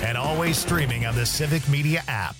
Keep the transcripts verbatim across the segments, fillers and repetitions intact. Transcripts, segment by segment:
and always streaming on the Civic Media app.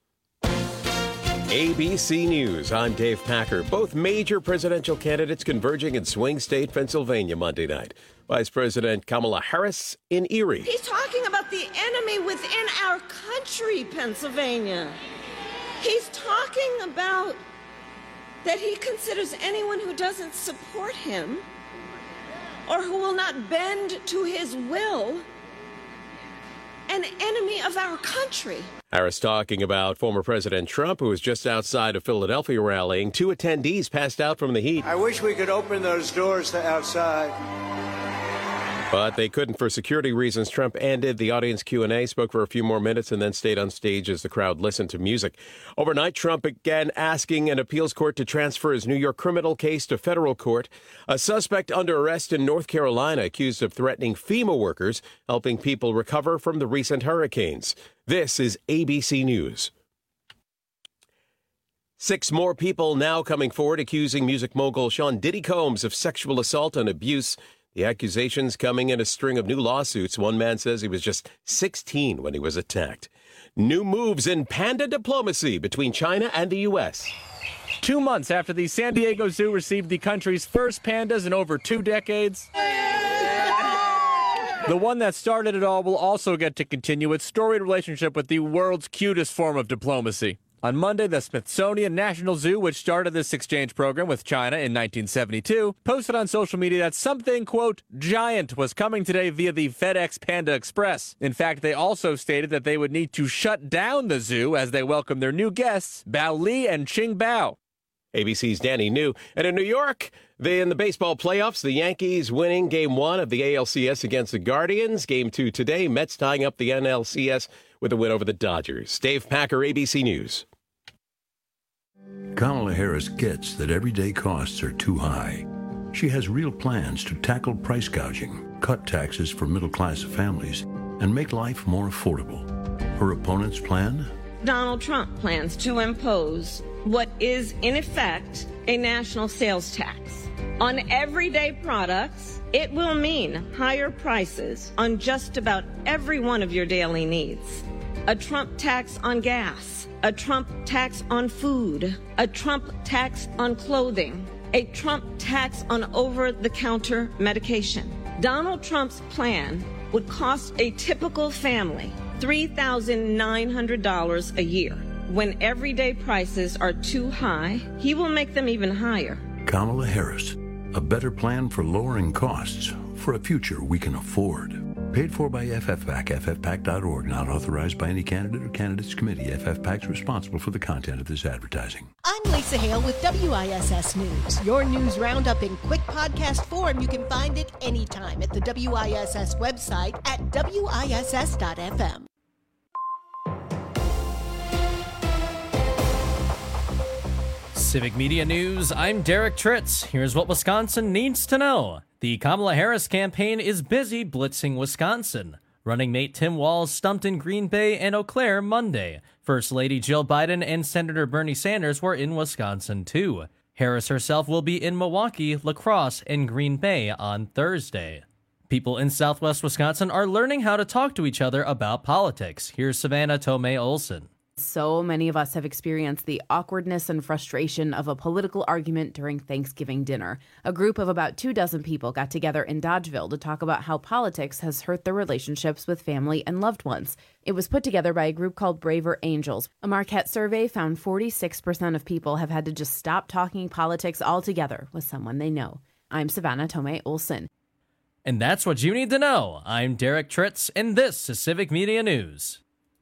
A B C News, I'm Dave Packer. Both major presidential candidates converging in swing state Pennsylvania Monday night. Vice President Kamala Harris in Erie. He's talking about the enemy within our country, Pennsylvania. He's talking about that he considers anyone who doesn't support him or who will not bend to his will an enemy of our country. Harris talking about former President Trump, who was just outside of Philadelphia rallying. Two attendees passed out from the heat. I wish we could open those doors to outside. But they couldn't for security reasons. Trump ended the audience Q and A, spoke for a few more minutes, and then stayed on stage as the crowd listened to music. Overnight, Trump began asking an appeals court to transfer his New York criminal case to federal court. A suspect under arrest in North Carolina accused of threatening FEMA workers, helping people recover from the recent hurricanes. This is A B C News. Six more people now coming forward accusing music mogul Sean Diddy Combs of sexual assault and abuse. The accusations coming in a string of new lawsuits. One man says he was just sixteen when he was attacked. New moves in panda diplomacy between China and the U S. Two months after the San Diego Zoo received the country's first pandas in over two decades, the one that started it all will also get to continue its storied relationship with the world's cutest form of diplomacy. On Monday, the Smithsonian National Zoo, which started this exchange program with China in nineteen seventy-two, posted on social media that something, quote, giant was coming today via the FedEx Panda Express. In fact, they also stated that they would need to shut down the zoo as they welcome their new guests, Bao Li and Qing Bao. A B C's Danny New. And in New York, they in the baseball playoffs, the Yankees winning game one of the A L C S against the Guardians. Game two today, Mets tying up the N L C S with a win over the Dodgers. Dave Packer, A B C News. Kamala Harris gets that everyday costs are too high. She has real plans to tackle price gouging, cut taxes for middle-class families, and make life more affordable. Her opponent's plan? Donald Trump plans to impose what is, in effect, a national sales tax. On everyday products, it will mean higher prices on just about every one of your daily needs. A Trump tax on gas, a Trump tax on food, a Trump tax on clothing, a Trump tax on over-the-counter medication. Donald Trump's plan would cost a typical family three thousand nine hundred dollars a year. When everyday prices are too high, he will make them even higher. Kamala Harris, a better plan for lowering costs for a future we can afford. Paid for by F F PAC, F F PAC dot org. Not authorized by any candidate or candidates committee. F F PAC is responsible for the content of this advertising. I'm Lisa Hale with W I S S News. Your news roundup in quick podcast form. You can find it anytime at the W I S S website at W I S S dot F M. Civic Media News, I'm Derek Tritz. Here's what Wisconsin needs to know. The Kamala Harris campaign is busy blitzing Wisconsin. Running mate Tim Walz stumped in Green Bay and Eau Claire Monday. First Lady Jill Biden and Senator Bernie Sanders were in Wisconsin too. Harris herself will be in Milwaukee, La Crosse, and Green Bay on Thursday. People in southwest Wisconsin are learning how to talk to each other about politics. Here's Savannah Tomei Olson. So many of us have experienced the awkwardness and frustration of a political argument during Thanksgiving dinner. A group of about two dozen people got together in Dodgeville to talk about how politics has hurt their relationships with family and loved ones. It was put together by a group called Braver Angels. A Marquette survey found forty-six percent of people have had to just stop talking politics altogether with someone they know. I'm Savannah Tomei Olson. And that's what you need to know. I'm Derek Tritz, and this is Civic Media News.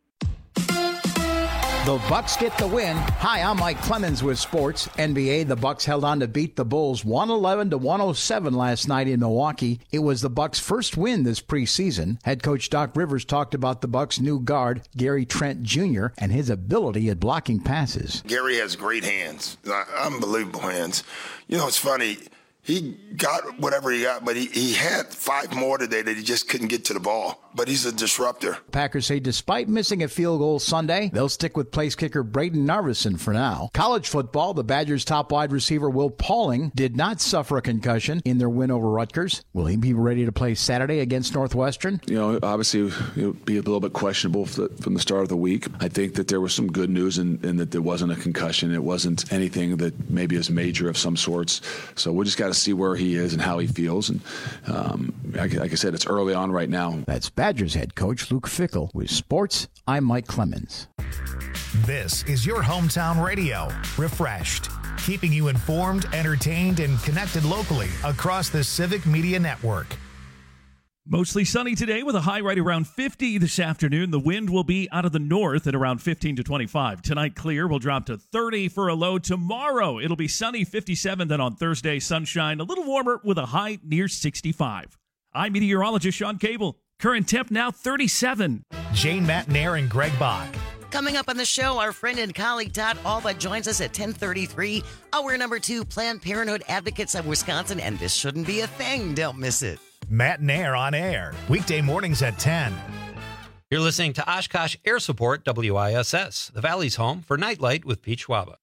The Bucks get the win. Hi, I'm Mike Clemens with sports. N B A, the Bucks held on to beat the Bulls one eleven to one oh seven last night in Milwaukee. It was the Bucks' first win this preseason. Head coach Doc Rivers talked about the Bucks' new guard, Gary Trent Junior, and his ability at blocking passes. Gary has great hands, unbelievable hands. You know, it's funny. He got whatever he got, but he, he had five more today that he just couldn't get to the ball. but he's a disruptor. Packers say despite missing a field goal Sunday, they'll stick with place kicker Braden Narveson for now. College football, the Badgers' top wide receiver Will Pauling did not suffer a concussion in their win over Rutgers. Will he be ready to play Saturday against Northwestern? You know, obviously it would be a little bit questionable from the start of the week. I think that there was some good news in, in that there wasn't a concussion. It wasn't anything that maybe is major of some sorts. So we just got to see where he is and how he feels. And um, like, like I said, it's early on right now. That's Badgers head coach Luke Fickell. With sports, I'm Mike Clemens. This is your hometown radio. Refreshed, keeping you informed, entertained, and connected locally across the Civic Media Network. Mostly sunny today with a high right around fifty this afternoon. The wind will be out of the north at around fifteen to twenty-five. Tonight, clear will drop to thirty for a low. Tomorrow, it'll be sunny, fifty-seven. Then on Thursday, sunshine, a little warmer with a high near sixty-five. I'm meteorologist Sean Cable. Current temp now thirty-seven. Jane Matnair and Greg Bach. Coming up on the show, our friend and colleague Todd Alba joins us at ten thirty-three. Hour number two, Planned Parenthood Advocates of Wisconsin, and this shouldn't be a thing. Don't miss it. Matt Nair on air, weekday mornings at ten. You're listening to Oshkosh Air Support W I S S, the Valley's home for Nightlight with Pete Schwaba.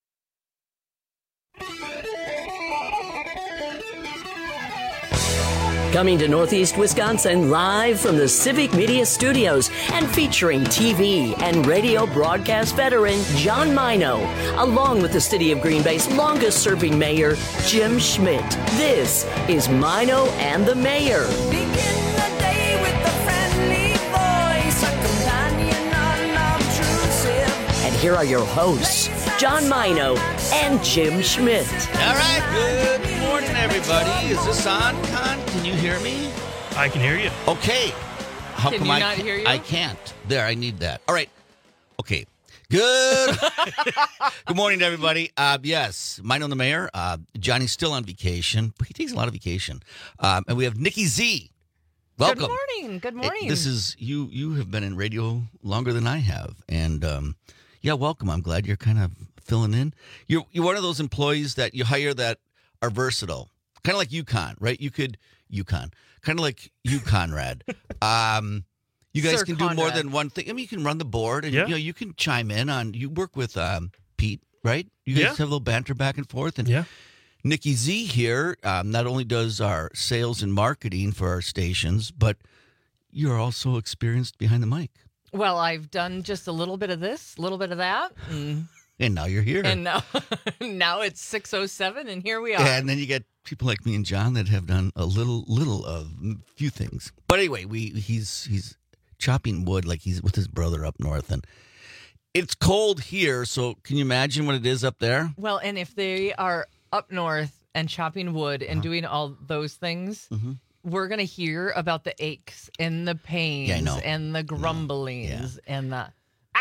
Coming to Northeast Wisconsin live from the Civic Media Studios and featuring T V and radio broadcast veteran John Mino, along with the City of Green Bay's longest-serving mayor, Jim Schmidt. This is Mino and the Mayor. Begin the day with a friendly voice, a companion unobtrusive. And here are your hosts, John Mino and Jim Schmidt. All right, good morning, everybody. Is this on, Con? Can you hear me? I can hear you. Okay. How can come you I not hear you? I can't. There, I need that. All right. Okay. Good. Good morning, everybody. Uh, yes, Mine on the Mayor. Uh, Johnny's still on vacation. He takes a lot of vacation. Um, and we have Nikki Z. Welcome. Good morning. Good morning. Hey, this is you. You have been in radio longer than I have, and um, yeah, welcome. I'm glad you're kind of filling in. You're you're one of those employees that you hire that are versatile, kind of like UConn, right? You could UConn, kind of like you, Conrad. Um, you guys Sir can Conrad. do more than one thing. I mean, you can run the board, and Yeah. you know you can chime in on. You work with um, Pete, right? You guys Yeah. have a little banter back and forth, and Yeah. Nikki Z here um, not only does our sales and marketing for our stations, but you're also experienced behind the mic, Well, I've done just a little bit of this, a little bit of that. And, and now you're here. and now, now it's six oh seven, and here we are. And then you get people like me and John that have done a little, little of a few things. But anyway, we he's he's chopping wood like he's with his brother up north, and it's cold here. So can you imagine what it is up there? Well, and if they are up north and chopping wood and doing all those things, Mm-hmm. we're going to hear about the aches and the pains Yeah, I know. and the grumblings and the...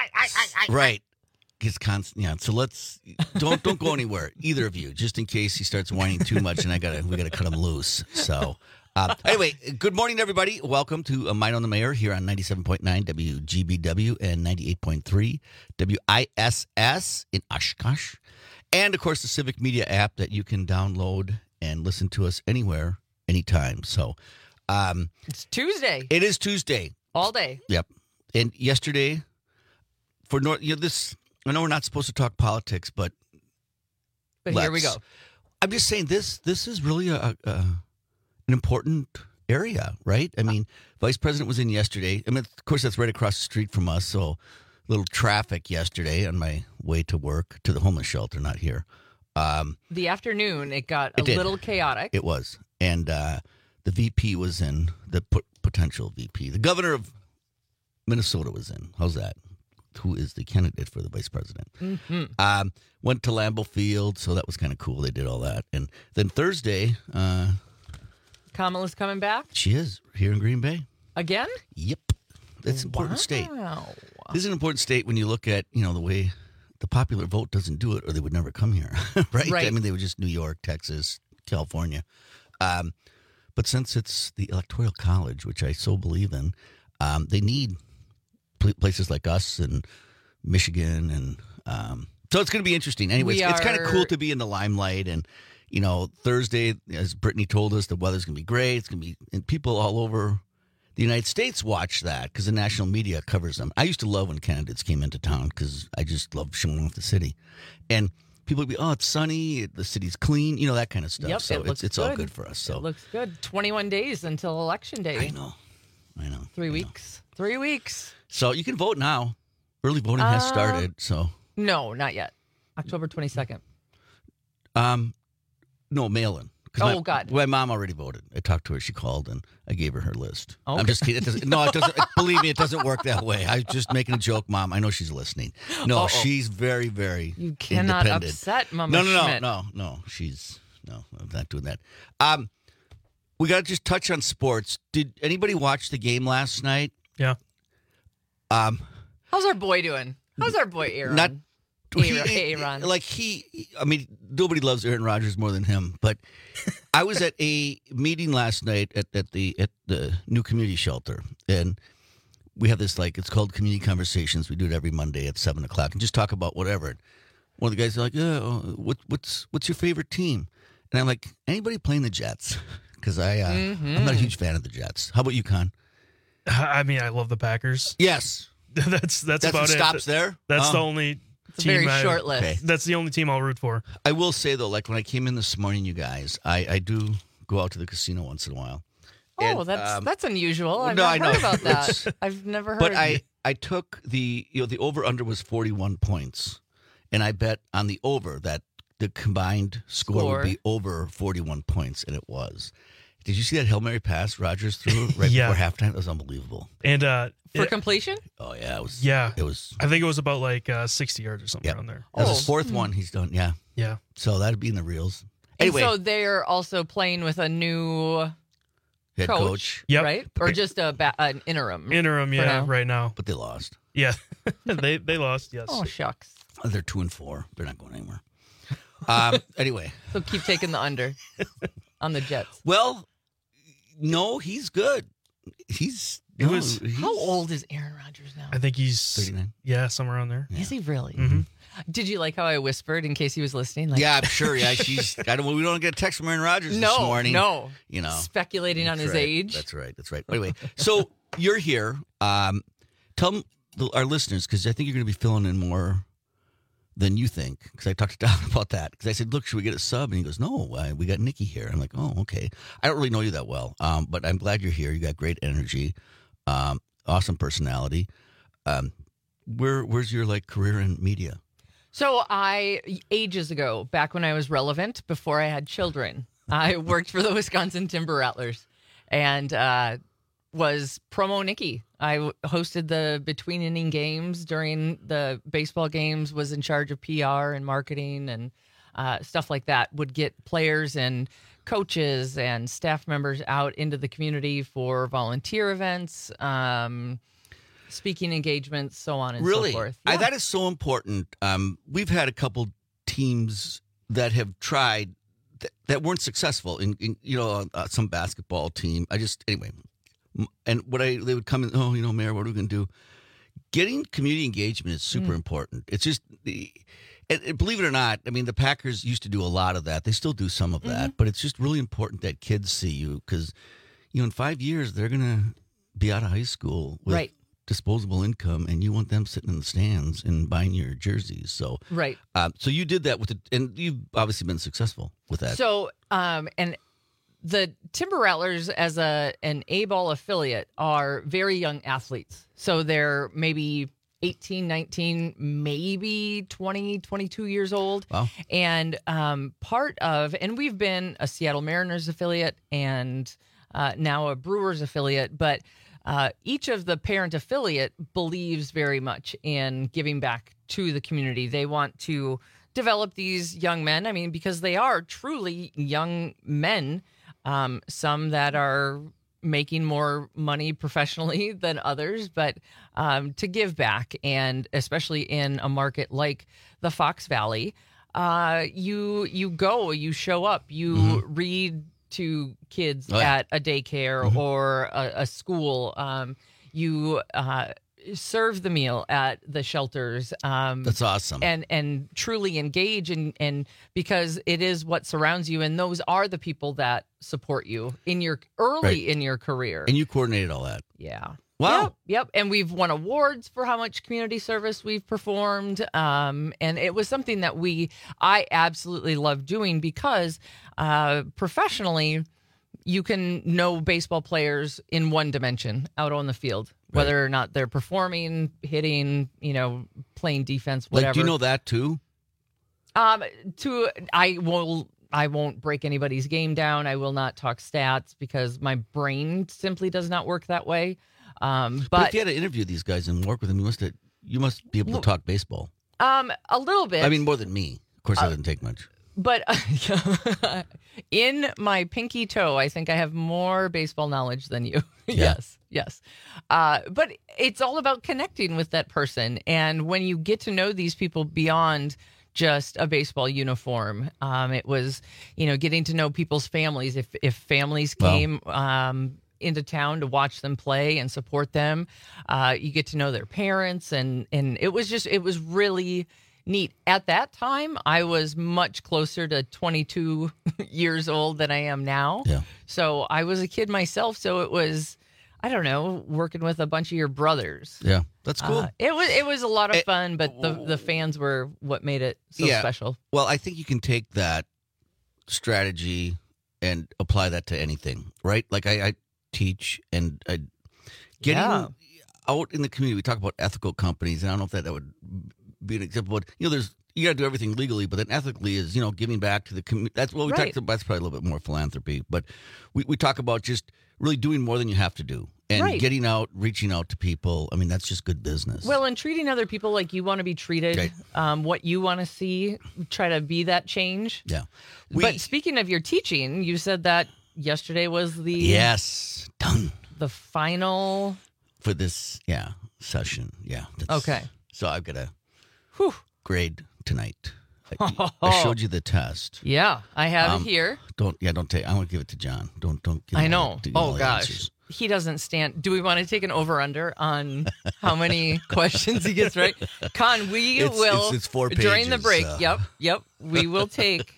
Right. It's constant. Yeah. So let's don't don't go anywhere, either of you, just in case he starts whining too much, and I gotta we gotta cut him loose. So. Uh, anyway, good morning, everybody. Welcome to uh, Mine on the Mayor here on ninety-seven point nine W G B W and ninety-eight point three W I S S in Oshkosh. And, of course, the Civic Media app that you can download and listen to us anywhere, anytime. So um, It's Tuesday. it is Tuesday. All day. Yep. And yesterday, for North, you know, this, I know we're not supposed to talk politics, but But here we go. let's. I'm just saying this. This is really a, a an important area, right? I mean, Vice President was in yesterday. I mean, of course, that's right across the street from us. So, a little traffic yesterday on my way to work to the homeless shelter. Not here. Um, The afternoon, it got a It did. little chaotic. it was, and uh, the V P was in. The pot- potential V P, the governor of Minnesota, was in. How's that? Who is the candidate for the vice president? Mm-hmm. Um, went to Lambeau Field, so that was kind of cool. They did all that, and then Thursday, uh, Kamala's coming back she is here in Green Bay. again? Yep, it's an important state. Wow. This is an important state when you look at you know the way the popular vote doesn't do it, or they would never come here, right? Right. I mean, they were just New York, Texas, California. Um, but since it's the Electoral College, which I so believe in, um, they need pl- places like us and Michigan, and um, so it's going to be interesting. Anyways, We it's kind of are- cool to be in the limelight, and you know, Thursday, as Brittany told us, the weather's going to be great. It's going to be, and people all over the United States watch that because the national media covers them. I used to love when candidates came into town because I just love showing off the city. And people would be, oh, it's sunny, the city's clean, you know, that kind of stuff. Yep, so it it's looks it's good. all good for us. So It looks good. twenty-one days until Election Day. I know. I know. Three I weeks. Know. Three weeks. So you can vote now. Early voting has Uh, started. So No, not yet. October twenty-second. um, no, mail-in. 'Cause Oh, my, God. My mom already voted. I talked to her. She called, and I gave her her list. Okay. I'm just kidding. It doesn't, no, it doesn't. Believe me, it doesn't work that way. I'm just making a joke, Mom. I know she's listening. No, Uh-oh. she's very, very You cannot independent. upset Mama No, no, no, Schmidt. no, no. She's no, I'm not doing that. Um, we got to just touch on sports. Did anybody watch the game last night? Yeah. Um, How's our boy doing? How's our boy Aaron? Not Aaron. he- Aaron. Like he, I mean, nobody loves Aaron Rodgers more than him. But I was at a meeting last night at, at the at the new community shelter, and we have this like it's called Community Conversations. We do it every Monday at seven o'clock, and just talk about whatever. And one of the guys is like, "Yeah, uh, what, what's what's your favorite team?" And I'm like, "Anybody playing the Jets?" Because I uh, Mhm. I'm not a huge fan of the Jets. How about you, Con? I mean, I love the Packers. Yes. that's that's That's about what it. stops there? That's the Oh. only It's a team. very I- short list. Okay. That's the only team I'll root for. I will say though, like when I came in this morning, you guys, I, I do go out to the casino once in a while. Oh, And, that's um, that's unusual. I've no, not I heard know. about that. It's- I've never heard. But I, I took the you know the over under was forty one points, and I bet on the over that the combined score, Score. would be over forty one points, and it was. Did you see that Hail Mary pass Rodgers threw right Yeah. before halftime? It was unbelievable. And uh, for it- completion. Oh yeah, it was. yeah, it was. I think it was about like uh, sixty yards or something Yeah. around there. That was Oh. his fourth one he's done. Yeah, Yeah. so that'd be in the reels. And Anyway, so they're also playing with a new head coach, coach, Yep. right? Or just a ba- an interim. Interim, for yeah, now? right now. but they lost. Yeah, they they lost. Yes. Oh shucks. They're two and four. They're not going anywhere. Um, anyway, So keep taking the under on the Jets. well, no, he's good. He's It no, was- he's How old is Aaron Rodgers now? I think he's thirty-nine. yeah, somewhere around there. Is he really? Mhm. Did you like how I whispered in case he was listening? Like, Yeah, I'm sure. Yeah, she's. I don't. We don't get a text from Aaron Rodgers no, this morning. no. you know, Speculating on That's his right. age. That's right. That's right. Anyway, so you're here. Um, tell 'em- the, our listeners, because I think you're going to be filling in more than you think. Because I talked to Don about that. Because I said, "Look, should we get a sub?" And he goes, "No, I, we got Nikki here." I'm like, "Oh, okay." I don't really know you that well, um, but I'm glad you're here. You got great energy, um, awesome personality. Um, where where's your like career in media? So I, ages ago, back when I was relevant, before I had children, I worked for the Wisconsin Timber Rattlers and uh, was promo Nikki. I w- hosted the between inning games during the baseball games, was in charge of P R and marketing and uh, stuff like that. Would get players and coaches and staff members out into the community for volunteer events, um, speaking engagements, so on and Really? so forth. I, Yeah. that is so important. Um, we've had a couple teams that have tried that, that weren't successful. In, in you know, uh, some basketball team. I just anyway, m- and what I they would come in. Oh, you know, Mayor, what are we going to do? Getting community engagement is super Mm. important. It's just. the- And, and believe it or not, I mean, the Packers used to do a lot of that. They still do some of that, but it's just really important that kids see you because, you know, in five years they're gonna be out of high school with Right. disposable income, and you want them sitting in the stands and buying your jerseys. So, Right. um, so you did that with it, and you've obviously been successful with that. So, um, and the Timber Rattlers as a an A-ball affiliate are very young athletes. So they're maybe eighteen, nineteen, maybe twenty, twenty-two years old. Wow. And um, part of, and we've been a Seattle Mariners affiliate and uh, now a Brewers affiliate, but uh, each of the parent affiliate believes very much in giving back to the community. They want to develop these young men. I mean, because they are truly young men, um, some that are making more money professionally than others, but um, to give back, and especially in a market like the Fox Valley, uh, you you go, you show up, you Mm-hmm. read to kids Oh, yeah. at a daycare Mhm. or a, a school. Um, you uh, serve the meal at the shelters. Um, That's awesome. And and truly engage and and because it is what surrounds you, and those are the people that support you in your early Right. in your career. And you coordinated all that. Yeah. Wow. Yep, yep. And we've won awards for how much community service we've performed. Um, and it was something that we, I absolutely love doing because uh, professionally, you can know baseball players in one dimension out on the field, whether or not they're performing, hitting, you know, playing defense, whatever. Like, do you know that too? Um, to I will. I won't break anybody's game down. I will not talk stats because my brain simply does not work that way. Um, But, but if you had to interview these guys and work with them, you must have, you must be able to talk baseball. um, a little bit. I mean, more than me. Of course, Uh, that doesn't take much. But uh, in my pinky toe, I think I have more baseball knowledge than you. yes, yes. Uh, but it's all about connecting with that person. And when you get to know these people beyond just a baseball uniform, um, it was, you know, getting to know people's families. If, if families Wow. came um, into town to watch them play and support them, uh, you get to know their parents. And, and it was just, it was really neat. At that time, I was much closer to twenty-two years old than I am now. Yeah. So I was a kid myself. So it was, I don't know, working with a bunch of your brothers. Yeah, that's cool. Uh, it was it was a lot of fun, but the, the fans were what made it so Yeah. special. Well, I think you can take that strategy and apply that to anything, right? Like I, I teach and I, getting Yeah. out in the community. We talk about ethical companies, and I don't know if that, that would be an example. But you know, there's you got to do everything legally, but then ethically is you know giving back to the community. That's what we Right. talk about. That's probably a little bit more philanthropy, but we we talk about just really doing more than you have to do and Right. getting out, reaching out to people. I mean, that's just good business. Well, and treating other people like you want to be treated, Right. um, what you want to see, try to be that change. Yeah. but speaking of your teaching, you said that yesterday was the Yes, done the final. for this yeah session. Yeah. that's- Okay. So I've got a Whew. grade tonight. I, I showed you the test. Yeah, I have Um, it here. Don't yeah, don't take. I want to give it to John. Don't don't. Give I him know. all the- give him all Oh the gosh, answers. he doesn't stand. Do we want to take an over under on how many questions he gets right? Con, we It's- will it's- it's four during the pages, break. uh. Yep, yep. We will take.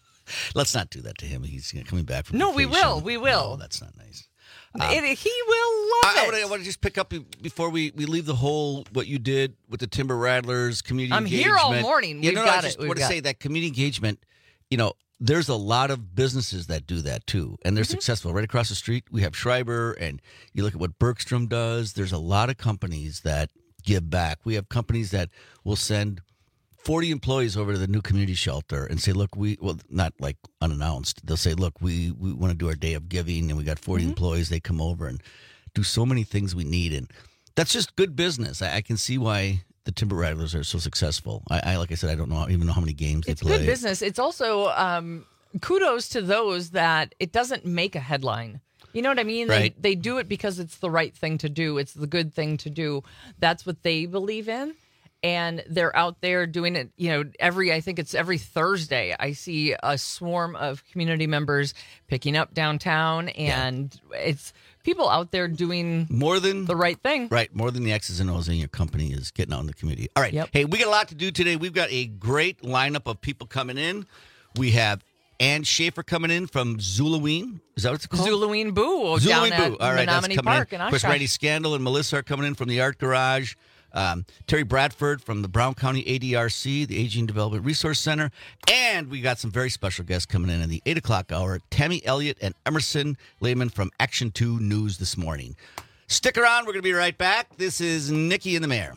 Let's not do that to him. He's you know, coming back from. No, we vacation. will. We will. No, that's not nice. It- he will love I, I it. wanna- I want to just pick up before we, we leave the whole what you did with the Timber Rattlers community. I'm engagement. here all morning. You We've know, got I it. just We've want to got say that community engagement. You know, there's a lot of businesses that do that too, and they're Mm-hmm. successful. Right across the street, we have Schreiber, and you look at what Bergstrom does. There's a lot of companies that give back. We have companies that will send forty employees over to the new community shelter and say, look, we, well, not like unannounced. They'll say, look, we, we want to do our day of giving, and we got forty Mm-hmm. employees. They come over and do so many things we need. And that's just good business. I, I can see why the Timber Rattlers are so successful. I, I like I said, I don't know even know how many games It's they play. good business. It's also um, kudos to those that it doesn't make a headline. You know what I mean? Right. They, they do it because it's the right thing to do. It's the good thing to do. That's what they believe in. And they're out there doing it, you know, every, I think it's every Thursday, I see a swarm of community members picking up downtown. And it's people out there doing More than the right thing. Right, more than the X's and O's in your company is getting out in the community. All right. Hey, we got a lot to do today. We've got a great lineup of people coming in. We have Ann Schaefer coming in from Zulaween. Is that what it's called? Zulaween Boo down Zulaween at Boo. All right, that's Menominee coming Park in. in Of course, Oshkosh. Randy Scandal and Melissa are coming in from the Art Garage. Um, Terry Bradford from the Brown County A D R C, the Aging Development Resource Center. And we got some very special guests coming in in the eight o'clock hour. Tammy Elliott and Emerson Lehman from Action two News this morning. Stick around. We're going to be right back. This is Nikki and the Mayor.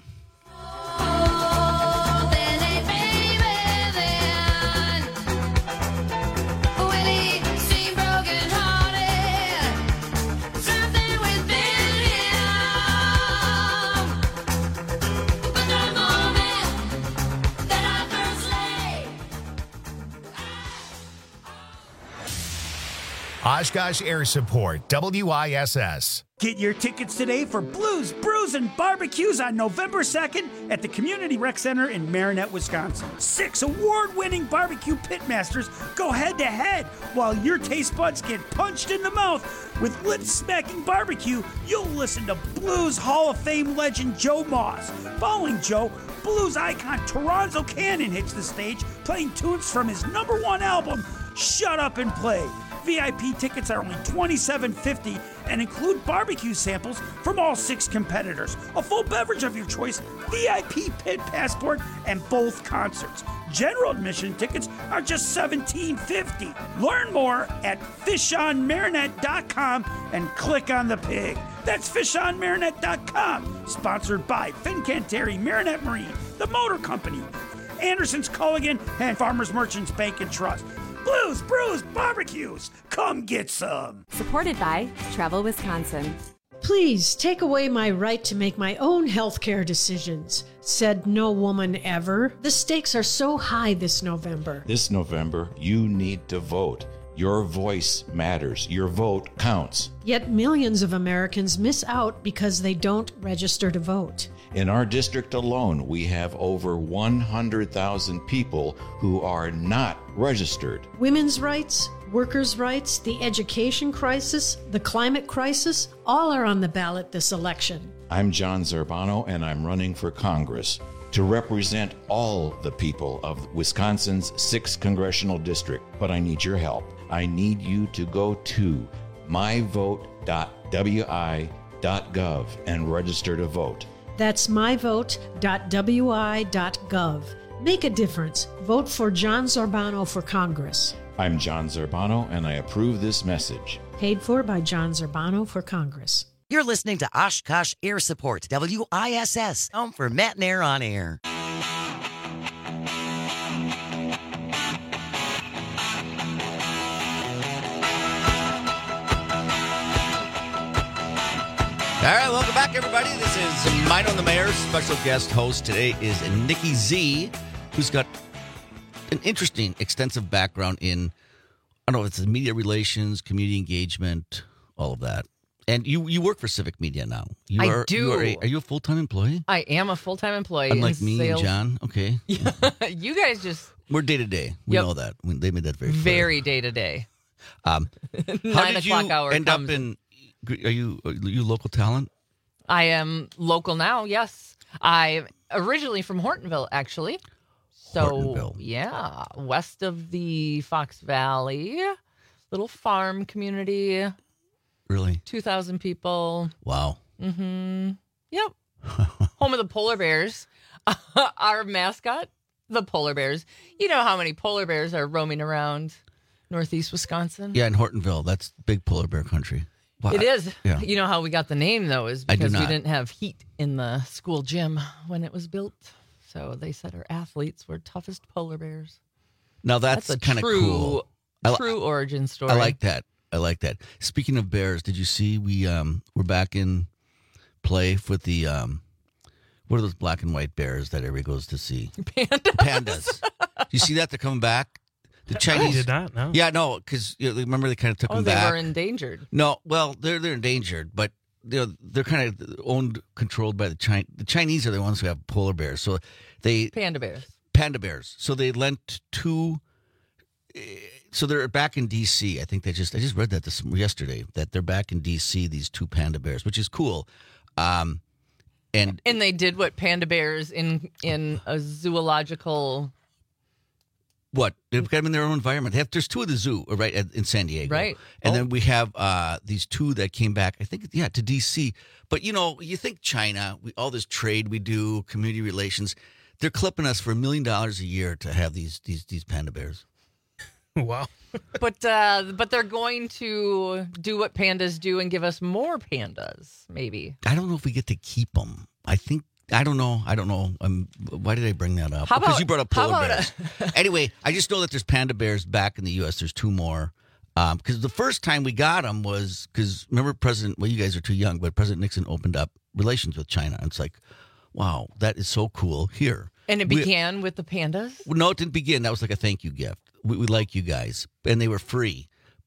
Oshkosh Air Support, W I S S. Get your tickets today for Blues, Brews, and Barbecues on November second at the Community Rec Center in Marinette, Wisconsin. Six award-winning barbecue pitmasters go head-to-head while your taste buds get punched in the mouth. With lip-smacking barbecue, you'll listen to Blues Hall of Fame legend Joe Moss. Following Joe, blues icon Toronzo Cannon hits the stage, playing tunes from his number one album, Shut Up and Play. V I P tickets are only twenty-seven fifty and include barbecue samples from all six competitors, a full beverage of your choice, V I P pit passport, and both concerts. General admission tickets are just seventeen fifty. Learn more at fish on marinette dot com and click on the pig. That's fish on marinette dot com. Sponsored by Fincantieri Marinette Marine, the Motor Company, Anderson's Culligan, and Farmers Merchants Bank and Trust. Blues, Brews, Barbecues. Come get some. Supported by Travel Wisconsin. Please take away my right to make my own healthcare decisions, said no woman ever. The stakes are so high this November. This November, you need to vote. Your voice matters. Your vote counts. Yet millions of Americans miss out because they don't register to vote. In our district alone, we have over one hundred thousand people who are not registered. Women's rights, workers' rights, the education crisis, the climate crisis, all are on the ballot this election. I'm John Zerbano, and I'm running for Congress to represent all the people of Wisconsin's sixth congressional district. But I need your help. I need you to go to my vote dot w i dot gov and register to vote. That's my vote dot w i dot gov. Make a difference. Vote for John Zerbano for Congress. I'm John Zerbano, and I approve this message. Paid for by John Zerbano for Congress. You're listening to Oshkosh Air Support, W I S S, home for Matt and Air on Air. All right, welcome back, everybody. This is Mine on the Mayor. Special guest host today is Nikki Z, who's got an interesting, extensive background in, I don't know if it's media relations, community engagement, all of that. And you, you work for Civic Media now. You I are, do. You are, a, are you a full-time employee? I am a full-time employee. Unlike in me sales. and John. Okay. You guys just... We're day-to-day. We Yep. know that. We, they made that very clear. Very day-to-day. Um, how Nine did o'clock you hour end comes. up in... Are you, are you local talent? I am local now, yes. I'm originally from Hortonville, actually. So, Hortonville. yeah, west of the Fox Valley, little farm community. Really? two thousand people. Wow. Mm-hmm. Yep. Home of the polar bears. Our mascot, the polar bears. You know how many polar bears are roaming around northeast Wisconsin? Yeah, in Hortonville. That's big polar bear country. Wow. It is. Yeah. You know how we got the name, though, is I do because we not. didn't have heat in the school gym when it was built. So they said our athletes were toughest polar bears. Now that's, That's a kind of true, cool. I li- true origin story. I like that. I like that. Speaking of bears, did you see we um we're back in play with the um what are those black and white bears that everybody goes to see? Pandas. Pandas. You see that they're coming back? The Chinese did not, no. Yeah, no, because you know, remember they kind of took Oh, them they back. were endangered. No, well, they're they're endangered, but you know, they're kind of owned, controlled by the Chinese. The Chinese are the ones who have polar bears, so they Panda bears. panda bears. So they lent two. So they're back in D C. I think they just I just read that this yesterday that they're back in D C. These two panda bears, which is cool. Um, and And they did what panda bears in in a zoological. what they've got them in their own environment. They have, there's two at the zoo right at, in San Diego, Right. And Oh. then we have uh, these two that came back. I think yeah to D C. But you know, you think China, we, all this trade we do, community relations, they're clipping us for a million dollars a year to have these these these panda bears. Wow. But uh, but they're going to do what pandas do and give us more pandas, maybe. I don't know if we get to keep them. I think I don't know. I don't know. Um, why did I bring that up? How Because about- you brought up how polar about bears. Anyway, I just know that there's panda bears back in the U S. There's two more. Because the first time we got them was because remember President. Well, you guys are too young, but President Nixon opened up relations with China. And it's like, wow, that is so cool here. And it We- began with the pandas. Well, no, it didn't begin. That was like a thank you gift. We, we like you guys, and they were free.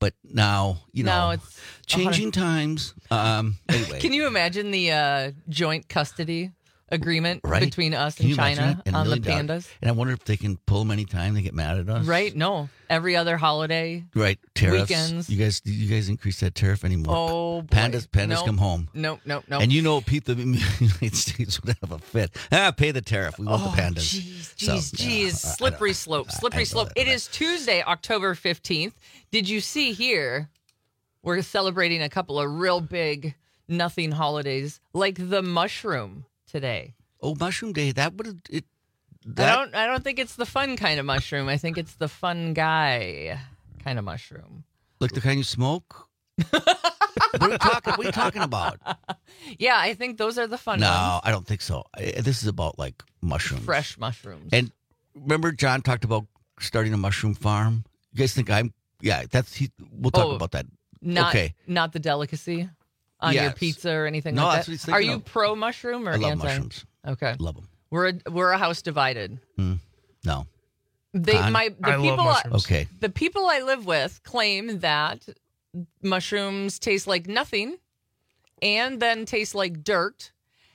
but now, you know, Now it's changing times. Um, anyway. Can you imagine the uh, joint custody agreement Right? between us Can and you imagine China it? And a on the million dollars. pandas? And I wonder if they can pull them anytime they get mad at us. Right? No. Every other holiday. Right. Tariffs. Weekends. You guys, you guys increase that tariff anymore? Oh, boy. Pandas, pandas Nope. come home. Nope, nope, nope. And you know, Pete, the United States would have a fit. Ah, pay the tariff. We want Oh, the pandas. Jeez, So, jeez, yeah, jeez. I- I Slippery don't- slope, I- slippery I know slope. that. It is Tuesday, October fifteenth. Did you see here? We're celebrating a couple of real big nothing holidays, like the mushroom today. Oh, Mushroom Day. That would it. I That, don't. I don't think it's the fun kind of mushroom. I think it's the fun guy kind of mushroom. like the kind you smoke. what, are you talking, what are you talking about? Yeah, I think those are the fun No, ones. I don't think so. I- This is about like mushrooms. Fresh mushrooms. And remember, John talked about starting a mushroom farm. You guys think I'm? Yeah, that's. He, we'll talk Oh, about that. Not, okay. not the delicacy on your Yes. pizza or anything No, like that's that. what he's Are thinking you of. pro mushroom or I love anti? mushrooms. Okay, Love them. we're a, we're a house divided. Mm, no. They Con? my the I love people mushrooms. Okay. the people I live with claim that mushrooms taste like nothing, and then taste like dirt,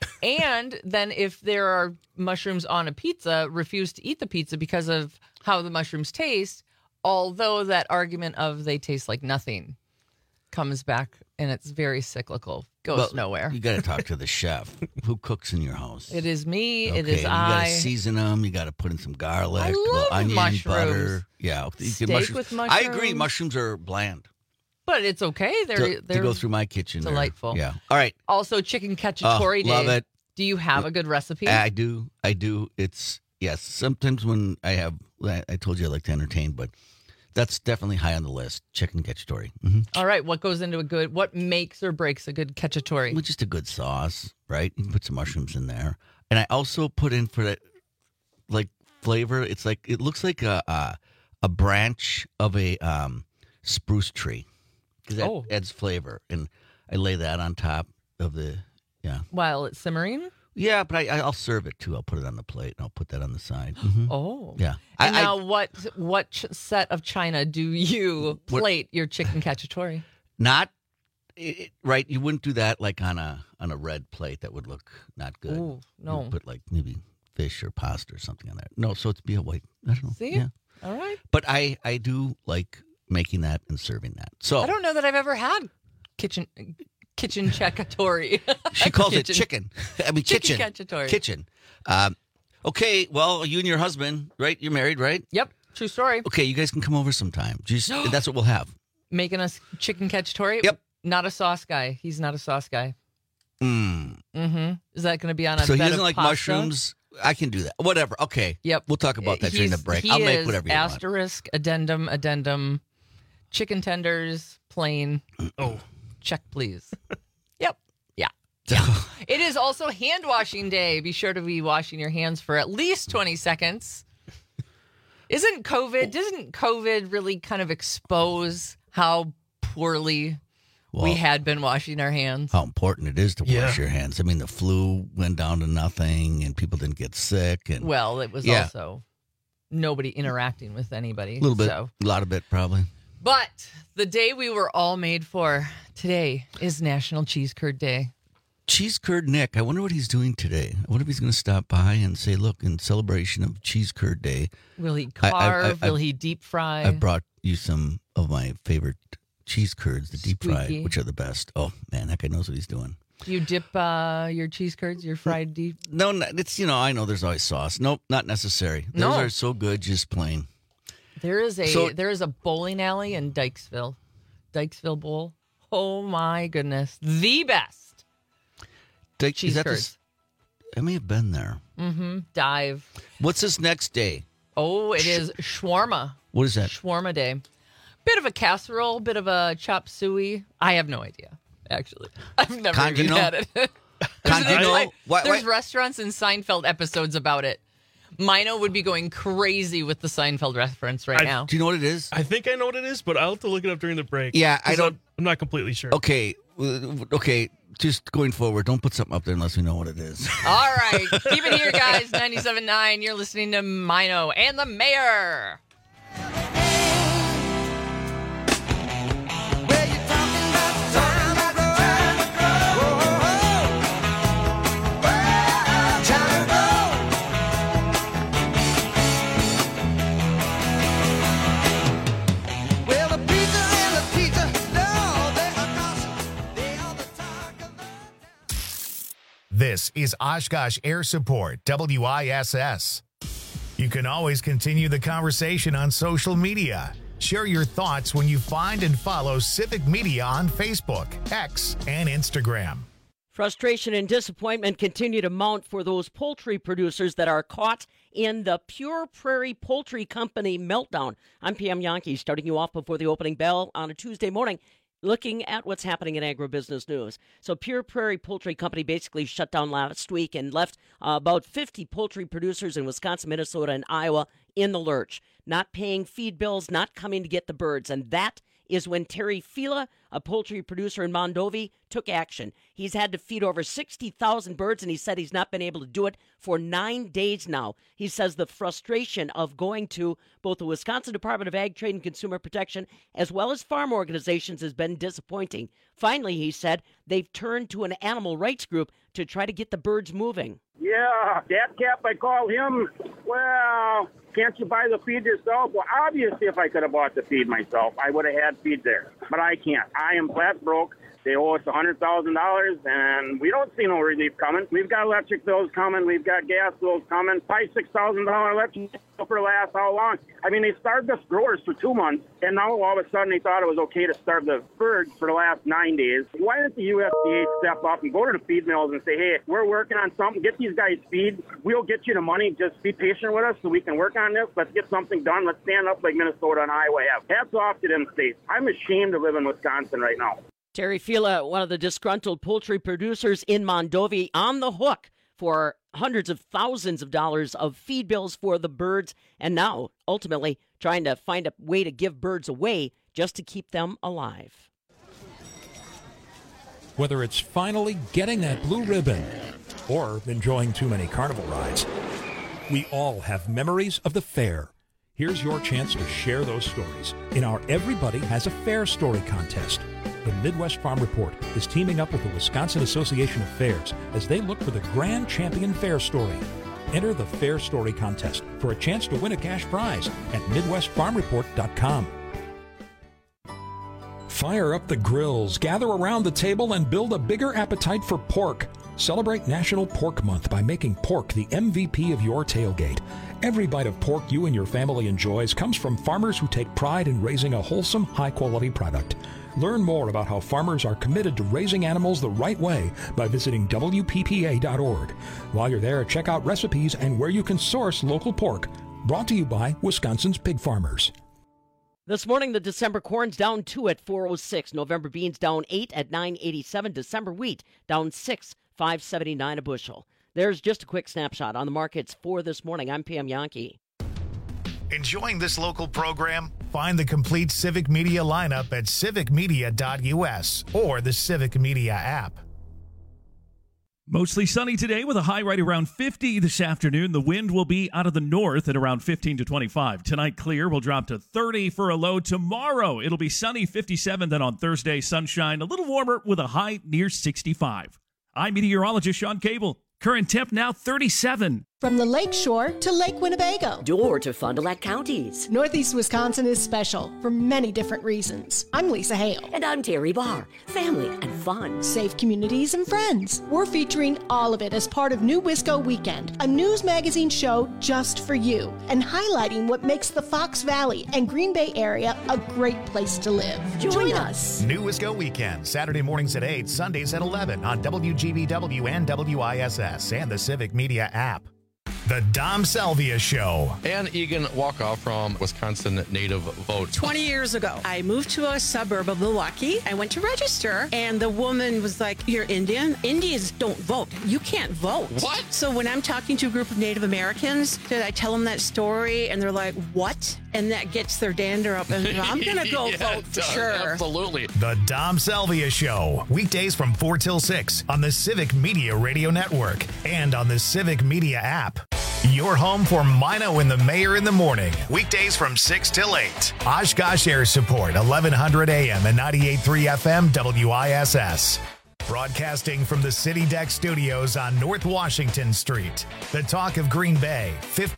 and then if there are mushrooms on a pizza, refuse to eat the pizza because of how the mushrooms taste. Although that argument of they taste like nothing comes back, and it's very cyclical, goes Well, nowhere. You got to talk to the chef. Who cooks in your house? It is me. Okay, It is and you I. gotta season them. You got to put in some garlic, I a little love onion, mushrooms. butter. Yeah, you can- Steak with I agree. mushrooms. Mushrooms are bland. But it's okay. They're to, they're to go through my kitchen. they're- delightful. Yeah. All right. Also, chicken cacciatore Oh, love day. it. Do you have a good recipe? I do. I do. It's yes. Sometimes when I have, I I told you I like to entertain, but that's definitely high on the list. Chicken cacciatore. Mm-hmm. All right. What goes into a good? What makes or breaks a good cacciatore? With just a good sauce, right? You can put some mushrooms in there, and I also put in for that, like flavor. It's like it looks like a a, a branch of a um, spruce tree because that Oh. adds flavor, and I lay that on top of the yeah. While it's simmering. Yeah, but I, I'll serve it too. I'll put it on the plate and I'll put that on the side. Mhm. Oh. Yeah. And I, now, I, what what ch- set of china do you What- plate your chicken cacciatore? not it, right. You wouldn't do that like on a on a red plate. That would look not good. Ooh, no. You'd put like maybe fish or pasta or something on there. No, so it's be a white. I don't know. See? Yeah. All right. But I I do like making that and serving that. So I don't know that I've ever had kitchen kitchen cacciatore. she calls it chicken. I mean Chicken kitchen. cacciatore. Kitchen. Um, okay. Well, you and your husband, right? You're married, right? Yep. True story. Okay, you guys can come over sometime. Just that's what we'll have. Making us chicken cacciatore. Yep. Not a sauce guy. He's not a sauce guy. Mm. Mm-hmm. Is that going to be on a So he bed doesn't of like pasta? mushrooms. I can do that. Whatever. Okay. Yep. We'll talk about that during the He's- break. he I'll make is whatever you want. asterisk, addendum, addendum, chicken tenders, plain. Oh. Check, please. Yep. Yeah. It is also hand washing day. Be sure to be washing your hands for at least twenty seconds. Isn't COVID, doesn't COVID really kind of expose how poorly we Well, had been washing our hands? how important it is to Yeah. wash your hands. I mean, the flu went down to nothing, and people didn't get sick, and Well, it was Yeah. also nobody interacting with anybody. a little bit, So. a lot of it probably. But the day we were all made for today is National Cheese Curd Day. Cheese Curd Nick, I wonder what he's doing today. I wonder if he's going to stop by and say, "Look, in celebration of Cheese Curd Day, Will he I- I- carve? I- I- Will he deep fry? I brought you some of my favorite cheese curds, the deep fried, Squeaky. which are the best." Oh man, that guy knows what he's doing. Do you dip uh, your cheese curds, your fried deep? No, no, it's you know I know there's always sauce. Nope, not necessary. Those No. are so good, just plain. There is a So- there is a bowling alley in Dykesville, Dykesville Bowl. Oh my goodness, the best Take, cheese is that curds. this- I may have been there. Mm-hmm. Dive. What's this next day? Oh, it is shawarma. What is that? Shawarma day. Bit of a casserole, bit of a chop suey. I have no idea, actually. I've never even Congino? had it. there's Congino? like- Why- there's why- restaurants and Seinfeld episodes about it. Mino would be going crazy with the Seinfeld reference right I- now. Do you know what it is? I think I know what it is, but I'll have to look it up during the break. Yeah, I 'Cause don't- I'm, I'm not completely sure. Okay, uh, okay. Just going forward, don't put something up there unless we know what it is. All right. Keep it here, guys. ninety-seven point nine. You're listening to Mino and the Mayor. This is Oshkosh Air Support, W I S S. You can always continue the conversation on social media. Share your thoughts when you find and follow Civic Media on Facebook, X, and Instagram. Frustration and disappointment continue to mount for those poultry producers that are caught in the Pure Prairie Poultry Company meltdown. I'm P M Yankee, starting you off before the opening bell on a Tuesday morning, looking at what's happening in agribusiness news. So Pure Prairie Poultry Company basically shut down last week and left uh, about fifty poultry producers in Wisconsin, Minnesota, and Iowa in the lurch, not paying feed bills, not coming to get the birds. And that is when Terry Fila, a poultry producer in Mondovi, took action. He's had to feed over sixty thousand birds, and he said he's not been able to do it for nine days now. He says the frustration of going to both the Wisconsin Department of Ag, Trade, and Consumer Protection, as well as farm organizations, has been disappointing. Finally, he said, they've turned to an animal rights group to try to get the birds moving. Yeah, that cap, I call him, well, can't you buy the feed yourself? Well, obviously, if I could have bought the feed myself, I would have had feed there. But I can't. I am flat broke. They owe us one hundred thousand dollars, and we don't see no relief coming. We've got electric bills coming. We've got gas bills coming. Five, six thousand dollars electric bill for the last how long? I mean, they starved us growers for two months, and now all of a sudden they thought it was okay to starve the birds for the last nine days. Why didn't the U S D A step up and go to the feed mills and say, hey, we're working on something. Get these guys feed. We'll get you the money. Just be patient with us so we can work on this. Let's get something done. Let's stand up like Minnesota and Iowa have. Hats off to them states. I'm ashamed to live in Wisconsin right now. Terry Fila, one of the disgruntled poultry producers in Mondovi, on the hook for hundreds of thousands of dollars of feed bills for the birds, and now ultimately trying to find a way to give birds away just to keep them alive. Whether it's finally getting that blue ribbon or enjoying too many carnival rides, we all have memories of the fair. Here's your chance to share those stories in our Everybody Has a Fair Story contest. The Midwest Farm Report is teaming up with the Wisconsin Association of Fairs as they look for the grand champion fair story. Enter the Fair Story contest for a chance to win a cash prize at midwest farm report dot com. Fire up the grills, gather around the table, and build a bigger appetite for pork. Celebrate National Pork Month by making pork the M V P of your tailgate. Every bite of pork you and your family enjoys comes from farmers who take pride in raising a wholesome, high-quality product. Learn more about how farmers are committed to raising animals the right way by visiting W P P A dot org. While you're there, check out recipes and where you can source local pork. Brought to you by Wisconsin's Pig Farmers. This morning, the December corn's down two at four oh six. November beans down eight at nine eighty-seven. December wheat down six, five seventy-nine a bushel. There's just a quick snapshot on the markets for this morning. I'm P M Yankee. Enjoying this local program? Find the complete Civic Media lineup at civic media dot U S or the Civic Media app. Mostly sunny today with a high right around fifty this afternoon. The wind will be out of the north at around fifteen to twenty-five. Tonight, clear. Will drop to thirty for a low. Tomorrow, it'll be sunny, fifty-seven. Then on Thursday, sunshine, a little warmer with a high near sixty-five. I'm meteorologist Sean Cable. Current temp now thirty-seven. From the Lake Shore to Lake Winnebago. Door to Fond du Lac counties. Northeast Wisconsin is special for many different reasons. I'm Lisa Hale. And I'm Terry Barr. Family and fun. Safe communities and friends. We're featuring all of it as part of New Wisco Weekend, a news magazine show just for you, and highlighting what makes the Fox Valley and Green Bay area a great place to live. Join, Join us. us. New Wisco Weekend, Saturday mornings at eight, Sundays at eleven on W G B W and W I S S and the Civic Media app. The Dom Salvia Show. Ann Egan Walkoff from Wisconsin Native Vote. twenty years ago, I moved to a suburb of Milwaukee. I went to register, and the woman was like, you're Indian? Indians don't vote. You can't vote. What? So when I'm talking to a group of Native Americans, did I tell them that story? And they're like, what? And that gets their dander up, and I'm going to go yeah, vote for sure. Absolutely. The Dom Salvia Show. Weekdays from four till six on the Civic Media Radio Network and on the Civic Media app. Your home for Mino and the Mayor in the morning. Weekdays from six till eight. Oshkosh Air Support, eleven hundred A M and ninety-eight point three F M W I S S. Broadcasting from the City Deck Studios on North Washington Street. The talk of Green Bay. fifty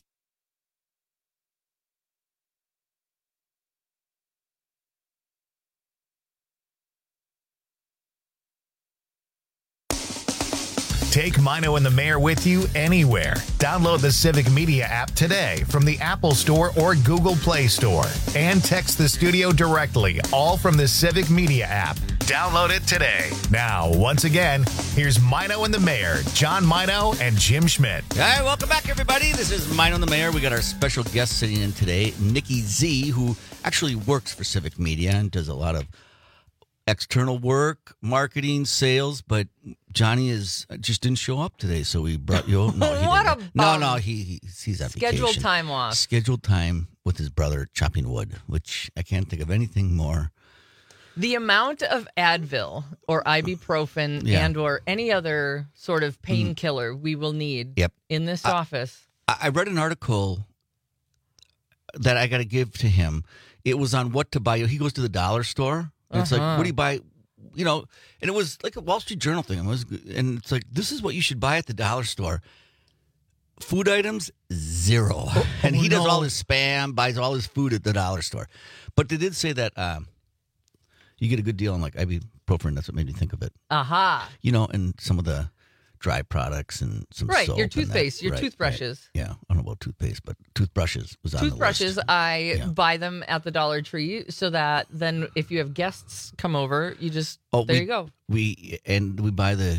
Take Mino and the Mayor with you anywhere. Download the Civic Media app today from the Apple Store or Google Play Store. And text the studio directly, all from the Civic Media app. Download it today. Now, once again, here's Mino and the Mayor, John Mino and Jim Schmidt. All right, welcome back, everybody. This is Mino and the Mayor. We got our special guest sitting in today, Nikki Z, who actually works for Civic Media and does a lot of external work, marketing, sales, but Johnny is just didn't show up today, so we brought you. No, he What didn't. a no, bum. no, he, he he's on Scheduled vacation. time off. Scheduled time with his brother chopping wood, which I can't think of anything more. The amount of Advil or ibuprofen Yeah. and or any other sort of painkiller we will need Yep. in this I- office. I I read an article that I got to give to him. It was on what to buy. He goes to the dollar store. And it's like, Uh-huh. what do you buy? You know, and it was like a Wall Street Journal thing. It was, and it's like, this is what you should buy at the dollar store. Food items, zero. and he does no. all his spam, buys all his food at the dollar store. But they did say that um, you get a good deal on like ibuprofen. That's what made me think of it. Aha. You know, and some of the dry products and some Right, soap your and that. toothpaste, your Right, toothbrushes. right. Yeah, I don't know about toothpaste, but toothbrushes was on Toothbrushes, the list. I Yeah. buy them at the Dollar Tree so that then if you have guests come over, you just, Oh, there we, you go. We and we buy the.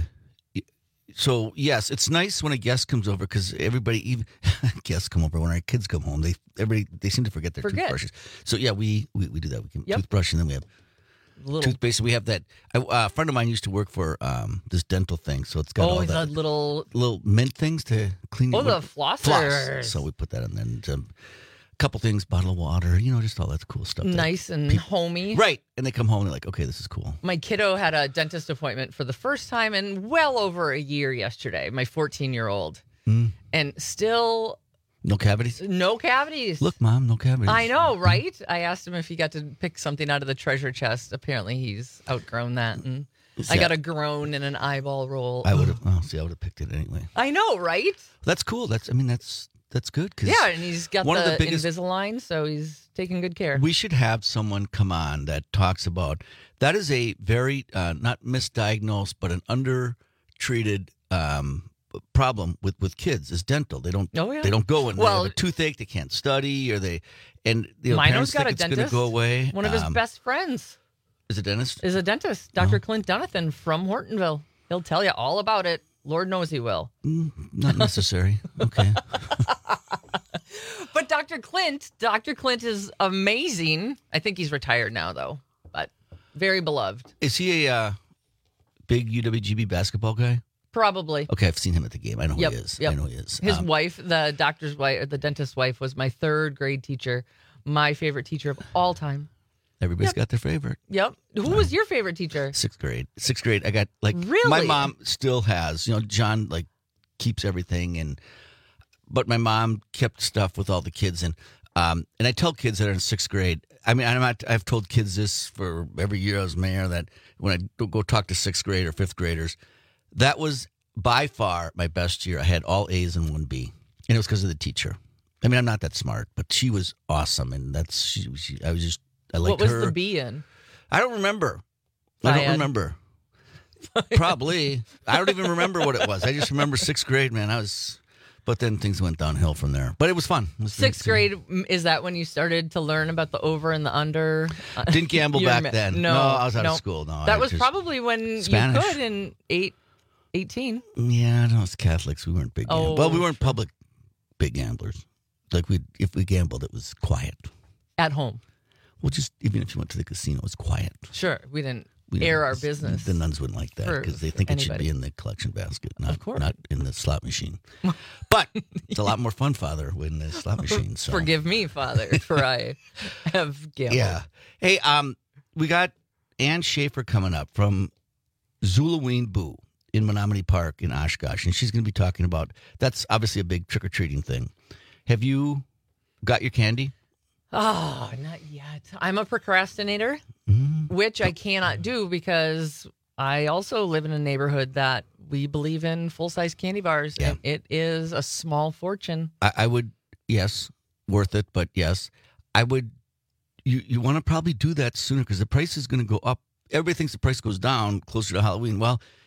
So yes, it's nice when a guest comes over because everybody, even guests come over when our kids come home. They everybody they seem to forget their Forget. toothbrushes. So yeah, we, we we do that. We can Yep. toothbrush and then we have Little, toothpaste. We have that. A uh, friend of mine used to work for um, this dental thing, so it's got oh, all the that little, little mint things to clean. oh, your- the flossers. floss. So we put that in there. And, um, a couple things, bottle of water, you know, just all that cool stuff. that Nice and people- homey. Right. And they come home and they're like, okay, this is cool. My kiddo had a dentist appointment for the first time in well over a year yesterday, my fourteen-year-old. Mm. And still No cavities? no cavities. Look, Mom, no cavities. I know, right? I asked him if he got to pick something out of the treasure chest. Apparently, he's outgrown that. And I Yeah. got a groan and an eyeball roll. I would have, oh, see, I would have picked it anyway. I know, right? That's cool. That's, I mean, that's, that's good. Cause Yeah, and he's got one the, of the biggest, Invisalign, so he's taking good care. we should have someone come on that talks about, that is a very, uh, not misdiagnosed, but an undertreated, um, problem with, with kids is dental. They don't, Oh, yeah. they don't go and Well- they have a toothache, they can't study, or they, and you know, Mino's parents got think a it's going to dentist. go away. One of his Um, best friends is a dentist. is a dentist, Doctor Clint Donathan from Hortonville. He'll tell you all about it. Lord knows he will. Mm, not necessary. Okay. But Doctor Clint, Doctor Clint is amazing. I think he's retired now, though, but very beloved. Is he a uh, big U W G B basketball guy? Probably. Okay, I've seen him at the game. I know Yep, who he is. yep. I know he is. His Um, wife, the doctor's wife, the dentist's wife, was my third grade teacher. My favorite teacher of all time. Everybody's Yep. got their favorite. Yep. Who was your favorite teacher? Sixth grade. Sixth grade. I got like Really? my mom still has. You know, John like keeps everything, and but my mom kept stuff with all the kids, and um and I tell kids that are in sixth grade. I mean, I'm not. I've told kids this for every year I was mayor that when I go talk to sixth grade or fifth graders, that was by far my best year. I had all A's and one B, and it was because of the teacher. I mean, I'm not that smart, but she was awesome, and that's she. she I was just I liked What was her. the B in? I don't remember. I don't Fiad. remember. Probably. I don't even remember what it was. I just remember sixth grade, man. I was, but then things went downhill from there. But it was fun. It was Sixth grade, m- is that when you started to learn about the over and the under? Uh, Didn't gamble you back remem- then. No, No, I was out of no. school. No, that I was just- probably when Spanish. you could in eight, eighteen. Yeah, I don't know. It's Catholics. We weren't big. Oh, gamblers. Well, we weren't public big gamblers. Like we, if we gambled, it was quiet. At home. Well, just even if you went to the casino, it was quiet. Sure. We didn't We air didn't- our business. The nuns wouldn't like that for because they think it should anybody. be in the collection basket, not, Of course. not in the slot machine. But it's a lot more fun, Father, when the slot machine. So. Forgive me, Father, for I have gambled. Yeah. Hey, um, we got Ann Schaefer coming up from Zulaween Boo in Menominee Park in Oshkosh, and she's going to be talking about. That's obviously a big trick or treating thing. Have you got your candy? Oh, not yet. I'm a procrastinator, Mm-hmm. which I cannot do because I also live in a neighborhood that we believe in full size candy bars, and it is a small fortune. I, I would, yes, worth it, but yes, I would. You you want to probably do that sooner because the price is going to go up. Everybody thinks the price goes down closer to Halloween. Well,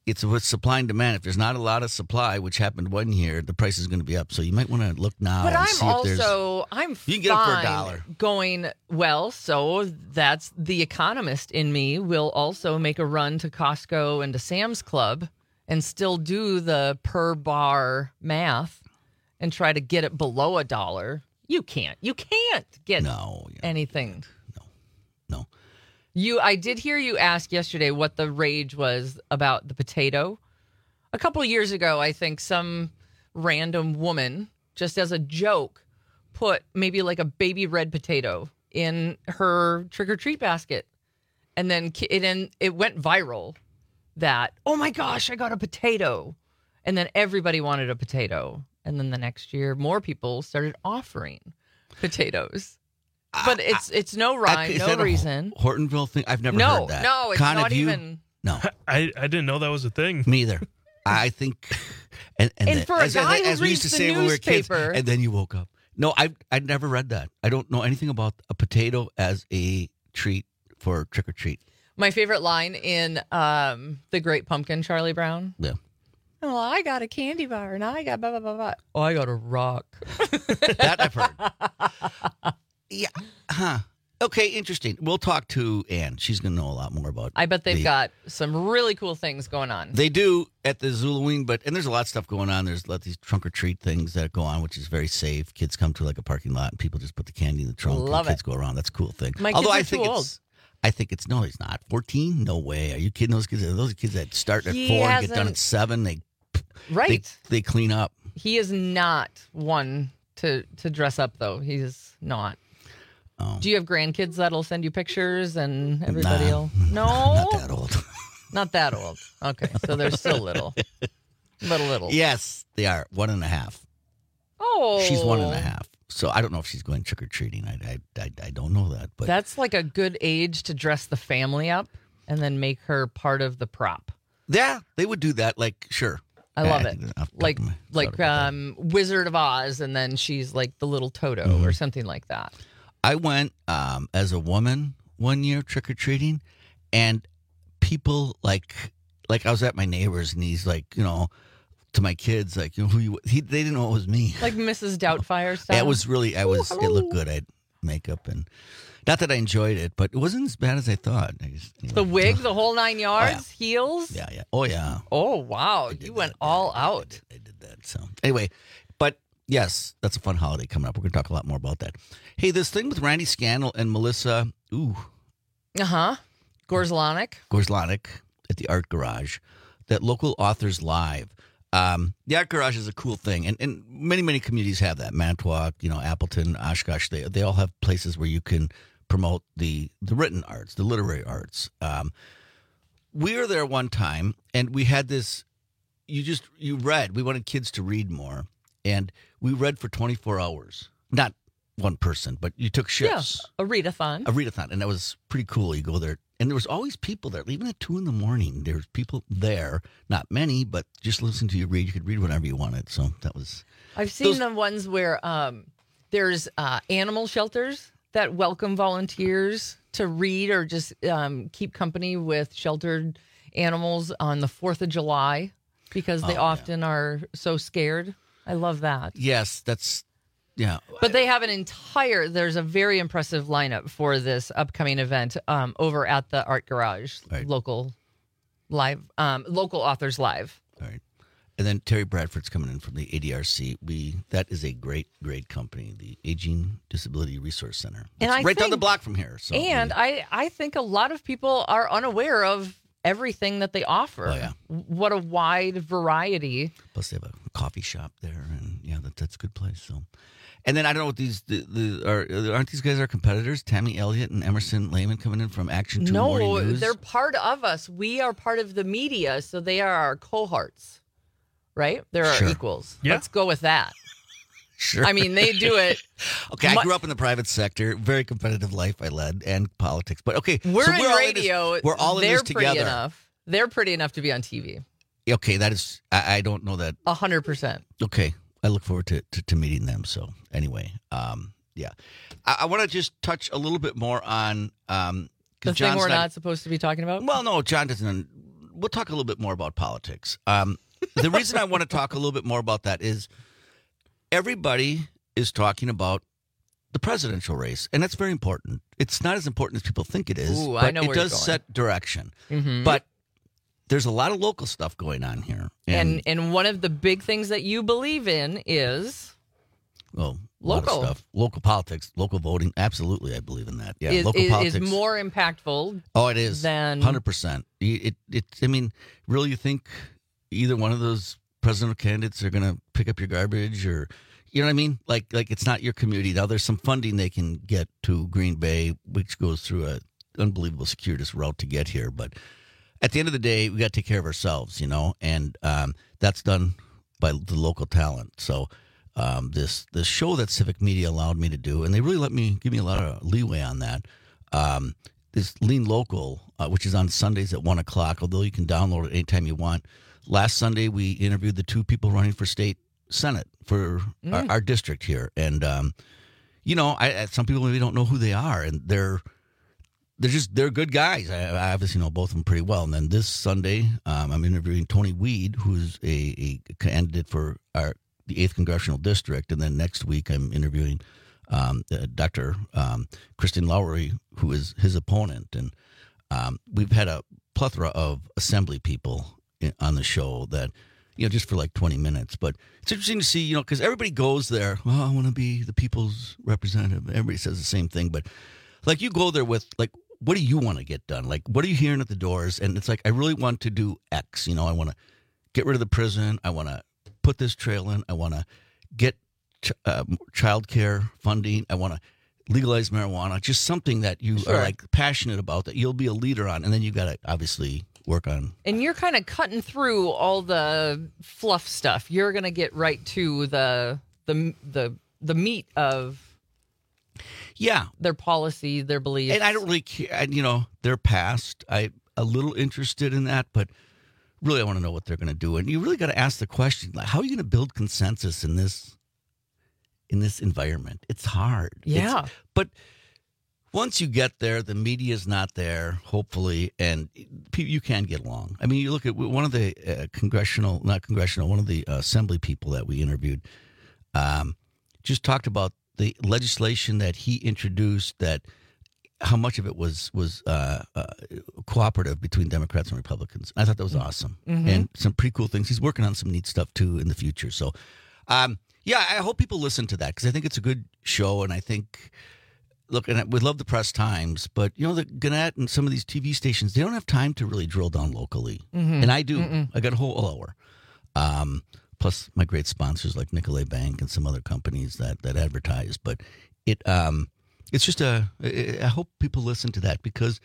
it's with supply and demand. If there's not a lot of supply, which happened one year, the price is going to be up. So you might want to look now. But and I'm see if there's, also I'm you can get them for a fine dollar. going well. So that's the economist in me will also make a run to Costco and to Sam's Club and still do the per bar math and try to get it below a dollar. You can't. You can't get no, anything. No, no. You, I did hear you ask yesterday what the rage was about the potato. A couple of years ago, I think some random woman, just as a joke, put maybe like a baby red potato in her trick-or-treat basket. And then it, and it went viral that, oh my gosh, I got a potato. And then everybody wanted a potato. And then the next year, more people started offering potatoes. But it's it's no rhyme, Is no that a reason. Hortonville thing? I've never No, heard that. no, it's Con, not have you? even- No. I, I didn't know that was a thing. Me either. I think. And, and, And then- for a as, guy as, who as we used to reads the say when we were kids, newspaper- and then you woke up. No, I I never read that. I don't know anything about a potato as a treat for trick or treat. My favorite line in um, The Great Pumpkin, Charlie Brown. Yeah. Oh, I got a candy bar, and I got blah, blah, blah, blah. Oh, I got a rock. That I've heard. Yeah. Huh. Okay, interesting. We'll talk to Ann. She's going to know a lot more about I bet they've the- got some really cool things going on. They do at the Zulaween, but and there's a lot of stuff going on. There's a lot of these trunk or treat things that go on, which is very safe. Kids come to like a parking lot and people just put the candy in the trunk Love and kids it. go around. That's a cool thing. My Although kids I are think too it's old. I think it's no, he's not. fourteen? No way. Are you kidding? Those kids those are kids that start at He four and get done hasn't- at seven. They Right. they, they clean up. He is not one to, to dress up, though. He's not. Oh. Do you have grandkids that'll send you pictures and everybody Nah. will? No? Not that old. Not that old. Okay, so they're still little. Little, little. Yes, they are. One and a half. Oh. She's one and a half. So I don't know if she's going trick or treating. I, I, I, I don't know that. But That's like a good age to dress the family up and then make her part of the prop. yeah, they would do that. Like, sure. I love Yeah, it. think off the top Like of my- like um, Wizard of Oz, and then she's like the little Toto Mm-hmm. or something like that. I went um, as a woman one year trick or treating, and people like like I was at my neighbor's, and he's like, you know, to my kids, like, you know, who you? He, they didn't know it was me. Like Missus Doubtfire style. Yeah, it was really. I was. It looked good. I had makeup and not that I enjoyed it, but it wasn't as bad as I thought. I just, anyway. The wig, the whole nine yards, heels. Yeah, yeah. Oh, yeah. Oh, wow. You went all out. I did that. So anyway, but yes, that's a fun holiday coming up. We're going to talk a lot more about that. Hey, this thing with Randy Scannell and Melissa, ooh, Uh huh. Gorslanik. Gorslanik at the Art Garage, that local authors live. Um, the Art Garage is a cool thing, and, and many, many communities have that. Manitowoc, you know, Appleton, Oshkosh, they they all have places where you can promote the the written arts, the literary arts. Um, we were there one time, and we had this. You just you read. We wanted kids to read more, and we read for twenty-four hours. Not one person, but you took shifts. Yeah. A readathon. A readathon, and that was pretty cool. You go there, and there was always people there. Even at two in the morning, there was people there. Not many, but just listen to you read. You could read whenever you wanted. So that was. I've seen those- the ones where um, there's uh, animal shelters that welcome volunteers to read or just um, keep company with sheltered animals on the fourth of July because they Oh, often are so scared. I love that. Yes, that's yeah. But they have an entire, there's a very impressive lineup for this upcoming event um, over at the Art Garage, Right. local live, um, local authors live. All right. And then Terry Bradford's coming in from the A D R C. We that is a great, great company, the Aging Disability Resource Center. And It's I right down the think- block from here. So And I, I think a lot of people are unaware of everything that they offer. Oh, yeah. What a wide variety. plus they have a coffee shop there, and yeah, that, that's a good place. So, and then I don't know what these the, the are aren't these guys our competitors? Tammy Elliott and Emerson Lehman coming in from Action Two Morning No, News. they're part of us. We are part of the media, so they are our cohorts, right? They're our Sure. equals. Yeah. Let's go with that. Sure. I mean, they do it. Okay, I mu- grew up in the private sector, very competitive life I led, and politics. But okay, We're so in we're all radio. this, we're all in They're this pretty together. enough. They're pretty enough to be on T V. Okay, that is. I, I don't know that. A hundred percent. Okay, I look forward to, to, to meeting them. So anyway, um, yeah, I, I want to just touch a little bit more on um, 'cause The thing John's we're not supposed to be talking about. Well, no, John doesn't we'll talk a little bit more about politics. Um, the reason I want to talk a little bit more about that is everybody is talking about the presidential race, and that's very important. It's not as important as people think it is, Ooh, but I know it where does you're going. set direction. Mhm. But there's a lot of local stuff going on here. And and one of the big things that you believe in is well, a lot of local. stuff. Local politics, local voting. Absolutely, I believe in that. Yeah, is, local is, politics is more impactful. Oh, it is than hundred percent. It, it. I mean, really, you think either one of those presidential candidates are going to pick up your garbage, or you know what I mean? Like, like it's not your community. Now, there's some funding they can get to Green Bay, which goes through a unbelievable circuitous route to get here. But at the end of the day, we got to take care of ourselves, you know, and um, that's done by the local talent. So. Um, this this show that Civic Media allowed me to do, and they really let me give me a lot of leeway on that. Um, this Lean Local, uh, which is on Sundays at one o'clock, although you can download it anytime you want. Last Sunday, we interviewed the two people running for state senate for Mm. our, our district here, and um, you know, I, I- some people maybe don't know who they are, and they're they're just they're good guys. I, I obviously know both of them pretty well. And then this Sunday, um, I'm interviewing Tony Weed, who's a, a candidate for our the eighth Congressional District, and then next week I'm interviewing um, uh, Doctor Um, Kristen Lowry, who is his opponent. And um, we've had a plethora of assembly people in, on the show that, you know, just for like twenty minutes. But it's interesting to see, you know, because everybody goes there, well, I want to be the people's representative. Everybody says the same thing. But, like, you go there with, like, what do you want to get done? Like, what are you hearing at the doors? And it's like, I really want to do X. You know, I want to get rid of the prison. I want to put this trail in. I want to get ch- uh, child care funding. I want to legalize marijuana. Just something that you Sure. are like passionate about, that you'll be a leader on, and then you got to obviously work on. And you're kind of cutting through all the fluff stuff. You're going to get right to the the the the meat of yeah their policy, their beliefs. And I don't really care. I, you know, their past. I'm a little interested in that, but really, I want to know what they're going to do. And you really got to ask the question: like, how are you going to build consensus in this in this environment? It's hard. Yeah. It's, but once you get there, the media is not there, hopefully, and pe- you can get along. I mean, you look at one of the uh, congressional, not congressional, one of the uh, assembly people that we interviewed, um, just talked about the legislation that he introduced, that how much of it was was uh, uh, cooperative between Democrats and Republicans. I thought that was awesome, Mhm. and some pretty cool things. He's working on some neat stuff too in the future. So, um, yeah, I hope people listen to that, because I think it's a good show, and I think, look, and we love the Press Times, but you know, the Gannett and some of these T V stations, they don't have time to really drill down locally, Mhm. and I do. Mm-mm. I got a whole hour. Um, plus my great sponsors like Nicolay Bank and some other companies that that advertise, but it. Um, It's just a. I hope people listen to that, because,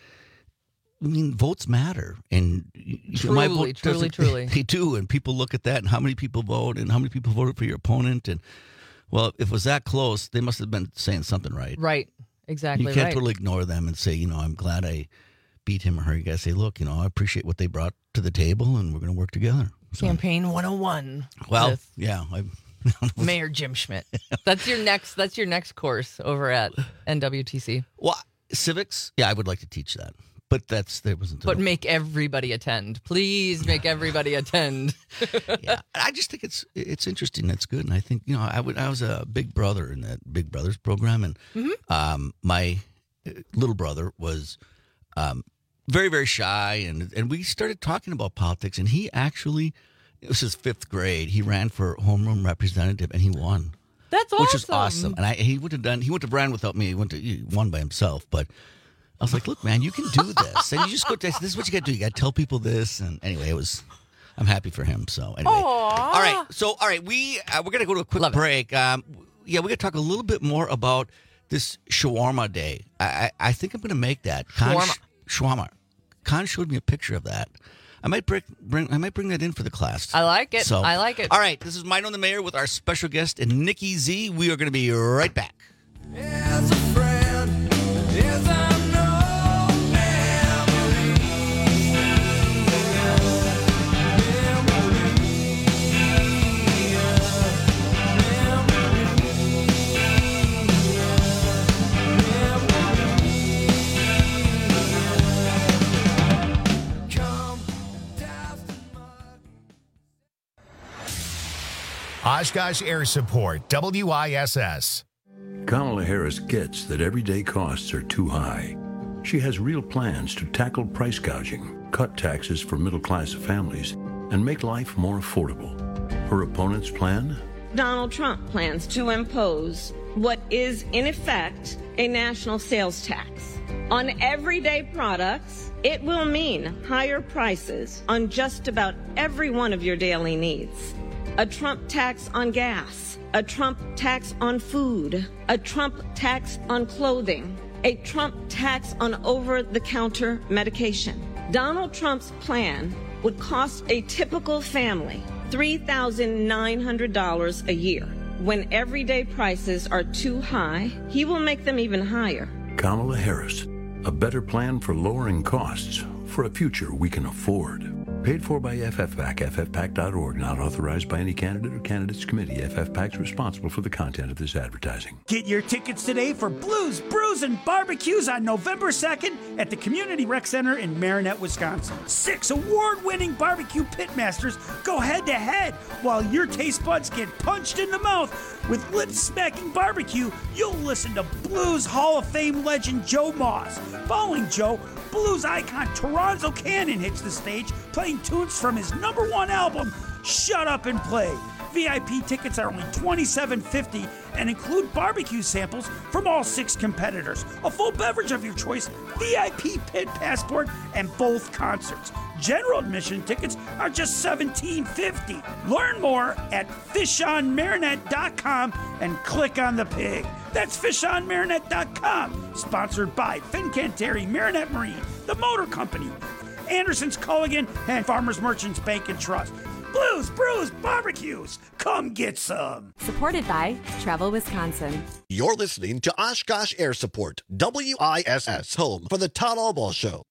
I mean, votes matter, and Truly, my vote truly, doesn't- truly. they do, and people look at that and how many people vote and how many people voted for your opponent, and well, if it was that close, they must have been saying something right. Right. Exactly You can't right. totally ignore them and say, you know, I'm glad I beat him or her. You got to say, look, you know, I appreciate what they brought to the table, and we're going to work together. Campaign one oh one. Well, with yeah, I. Mayor Jim Schmidt. That's your next. That's your next course over at N W T C. Well, civics. Yeah, I would like to teach that, but that's there wasn't. But make everybody attend. Please make everybody attend. Yeah, I just think it's it's interesting. It's good, and I think, you know, I would I was a Big Brother in that Big Brothers program, and Mhm. um, my uh, little brother was um, very very shy, and and we started talking about politics, and he actually. It was his fifth grade. He ran for homeroom representative, and he won. That's Which is awesome. awesome. And I, he would have done. He wouldn't have ran without me. He went to he won by himself. But I was like, "Look, man, you can do this." And you just go. This is what you got to do. You got to tell people this. And anyway, it was. I'm happy for him. So anyway, Aww. all right. So all right, we uh, we're gonna go to a quick break. Um, yeah, we're gonna talk a little bit more about this shawarma day. I I, I think I'm gonna make that Khan Shawarma. sh- shawarma. Khan showed me a picture of that. I might bring, bring I might bring that in for the class. I like it. So, I like it. All right, this is Mine on the Mayor with our special guest, Nikki Z. We are going to be right back. As a friend, as I know, Oshkosh Air Support, W I S S. Kamala Harris gets that everyday costs are too high. She has real plans to tackle price gouging, cut taxes for middle-class families, and make life more affordable. Her opponent's plan? Donald Trump plans to impose what is, in effect, a national sales tax. On everyday products, it will mean higher prices on just about every one of your daily needs. A Trump tax on gas, a Trump tax on food, a Trump tax on clothing, a Trump tax on over-the-counter medication. Donald Trump's plan would cost a typical family three thousand nine hundred dollars a year. When everyday prices are too high, he will make them even higher. Kamala Harris, a better plan for lowering costs for a future we can afford. Paid for by F F PAC, F F PAC dot org, not authorized by any candidate or candidates committee. F F PAC is responsible for the content of this advertising. Get your tickets today for Blues, Brews, and Barbecues on November second at the Community Rec Center in Marinette, Wisconsin. Six award-winning barbecue pitmasters go head-to-head while your taste buds get punched in the mouth. With lip-smacking barbecue, you'll listen to Blues Hall of Fame legend Joe Moss. Following Joe, blues icon Toronzo Cannon hits the stage, playing tunes from his number one album, Shut Up and Play. V I P tickets are only twenty-seven fifty and include barbecue samples from all six competitors, a full beverage of your choice, V I P pit passport, and both concerts. General admission tickets are just seventeen fifty. Learn more at fish on marinette dot com and click on the pig. That's fish on marinette dot com. Sponsored by Fincantieri Marinette Marine, the Motor Company, Anderson's Culligan, and Farmers Merchants Bank and Trust. Blues, Brews, Barbecues. Come get some. Supported by Travel Wisconsin. You're listening to Oshkosh Air Support, W I S S, home for the Todd Albaugh Show.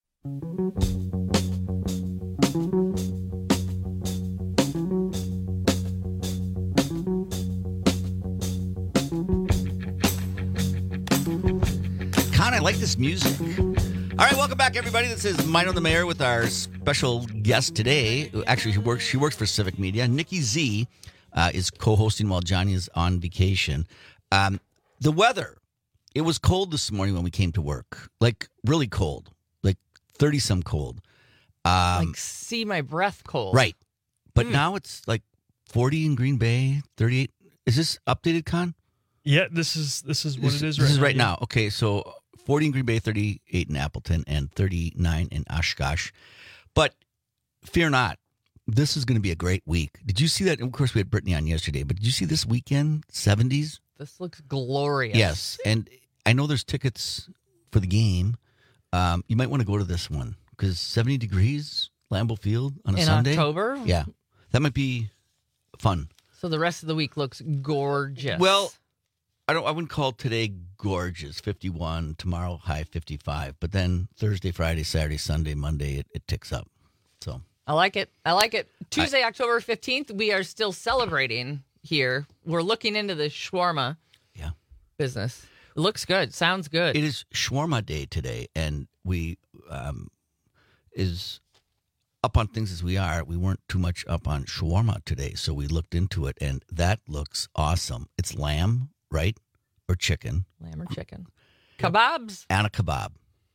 Con, I like this music. All right, welcome back, everybody. This is Mino the Mayor with our special guest today. Actually, she works, she works for Civic Media. Nikki Z uh, is co-hosting while Johnny is on vacation. Um, the weather, it was cold this morning when we came to work. Like, really cold. Like, thirty-some cold. Um, like, see my breath cold. Right. But Mm. now it's like forty in Green Bay, thirty-eight. Is this updated, Con? Yeah, this is this is what This, it is this right is now. right yeah. now. Okay, so forty in Green Bay, thirty-eight in Appleton, and thirty-nine in Oshkosh. But fear not, this is going to be a great week. Did you see that? Of course, we had Brittany on yesterday, but did you see this weekend, seventies? This looks glorious. Yes, and I know there's tickets for the game. Um, you might want to go to this one because seventy degrees, Lambeau Field on a In Sunday. October? Yeah, that might be fun. So the rest of the week looks gorgeous. Well, I don't. I wouldn't call today gorgeous. fifty-one tomorrow, high fifty-five. But then Thursday, Friday, Saturday, Sunday, Monday, it, it ticks up. So I like it. I like it. Tuesday, I, October fifteenth, we are still celebrating here. We're looking into the shawarma yeah. business. It looks good. Sounds good. It is shawarma day today, and we um, is up on things as we are. We weren't too much up on shawarma today, so we looked into it, and that looks awesome. It's lamb, right, or chicken? Lamb or chicken? Kebabs and a kebab.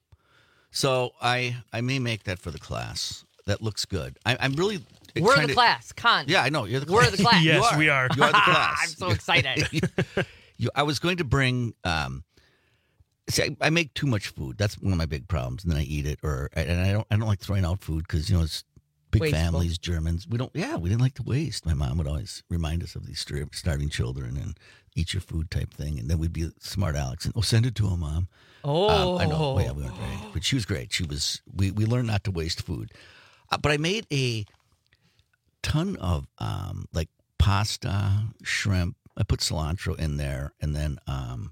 So I I may make that for the class. That looks good. I, I'm really. We're trying the to- class. Con. Yeah, I know. You're the We're class. the class. Yes, You are. we are. You are the class. I'm so excited. you, I was going to bring. Um, see, I, I make too much food. That's one of my big problems. And then I eat it, or and I don't. I don't like throwing out food because you know it's big Wasteful. families, Germans. We don't. Yeah, we didn't like to waste. My mom would always remind us of these star- starving children and eat your food type thing. And then we'd be smart Alex and oh, send it to him, Mom. Oh, um, I know. Oh, yeah, we weren't great, but she was great. She was. We we learned not to waste food. Uh, but I made a ton of um, like pasta, shrimp. I put cilantro in there, and then um,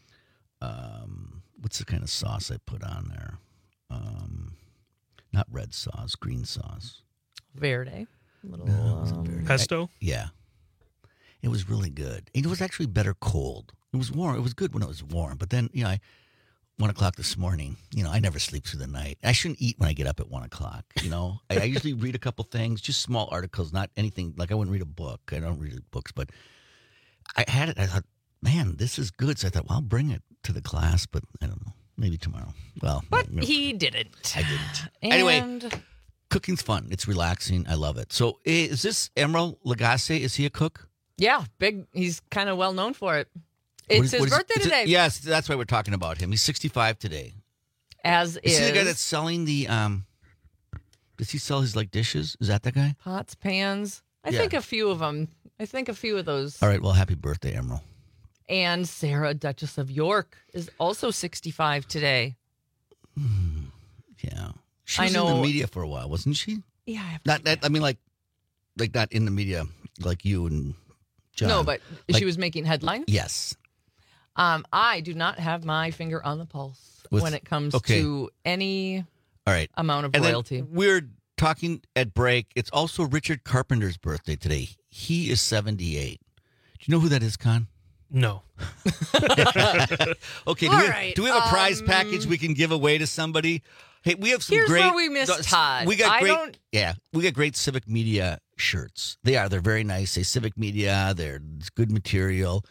um, what's the kind of sauce I put on there? Um, not red sauce, green sauce. Verde. Little, No, it wasn't um, Verde. Pesto? I- yeah, it was really good. It was actually better cold. It was warm. It was good when it was warm, but then you know I one o'clock this morning. You know, I never sleep through the night. I shouldn't eat when I get up at one o'clock. You know, I, I usually read a couple things, just small articles, not anything. Like I wouldn't read a book. I don't read books, but I had it. I thought, man, this is good. So I thought, well, I'll bring it to the class, but I don't know, maybe tomorrow. Well, but no, he didn't. I didn't. And Anyway, cooking's fun. It's relaxing. I love it. So is this Emeril Lagasse? Is he a cook? Yeah, big. He's kind of well known for it. What It's is- his what is- birthday is it- today. Yes, that's why we're talking about him. He's sixty-five today. As Is is, he the guy that's selling the? Um, does he sell his like dishes? Is that the guy? pots, pans. I Yeah. think a few of them. I think a few of those. All right. Well, happy birthday, Emeril. And Sarah, Duchess of York, is also sixty-five today. Yeah, she I was in know- the media for a while, wasn't she? Yeah, I have Not that. I mean, like, like not in the media, like you and John. No, but Like- she was making headlines. Yes. Um, I do not have my finger on the pulse With- when it comes okay. to any All right. amount of And then royalty. we're talking at break. It's also Richard Carpenter's birthday today. He is seventy-eight. Do you know who that is, Con? No. Okay. Do, All we, right, do we have a prize um, package we can give away to somebody? Hey, we have some Here's great. where we missed Todd. We got I great. don't- Yeah, we got great Civic Media shirts. They are. They're very nice. They Civic Media. They're it's good material.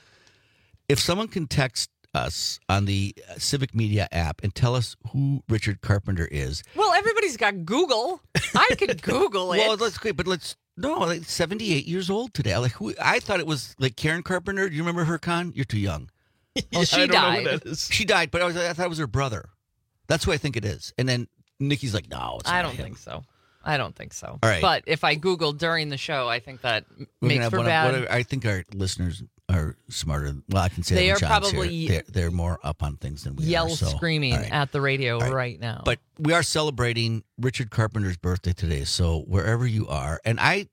If someone can text us on the uh, Civic Media app and tell us who Richard Carpenter is. Well, everybody's got Google. I could Google it. Well, let's great, but let's no, like seventy-eight years old today. Like who? I thought it was like Karen Carpenter. Do you remember her, Con? You're too young. Well, she I don't know died. who that is. She died, but I, was, I thought it was her brother. That's who I think it is. And then Nikki's like, no, it's I not don't him. think so. I don't think so. All right. But if I Google during the show, I think that m- We're gonna makes have for one of- bad. what are- I think our listeners are smarter. Well, I can say They that are when John's probably- here. They're, they're more up on things than we Yell are. so- screaming all right. at the radio All right. right now. But we are celebrating Richard Carpenter's birthday today. So wherever you are, and I,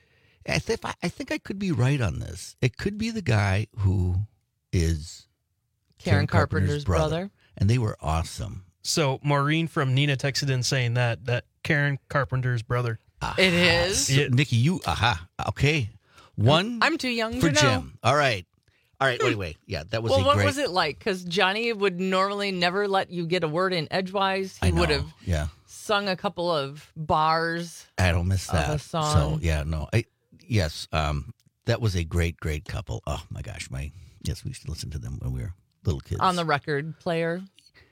I think I think I could be right on this. It could be the guy who is Karen Carpenter's brother. and they were awesome. So Maureen from Nina texted in saying that that Karen Carpenter's brother. It is. So, Nikki, you aha okay. One I'm too young for to know. Jim. All right, all right. Anyway, yeah, that was Well, a what great. was it like? Because Johnny would normally never let you get a word in edgewise. He I know. would have Yeah, sung a couple of bars. I don't miss of that. a song. So yeah, no, I yes, um, that was a great, great couple. Oh my gosh, my yes, we used to listen to them when we were little kids. On the record player.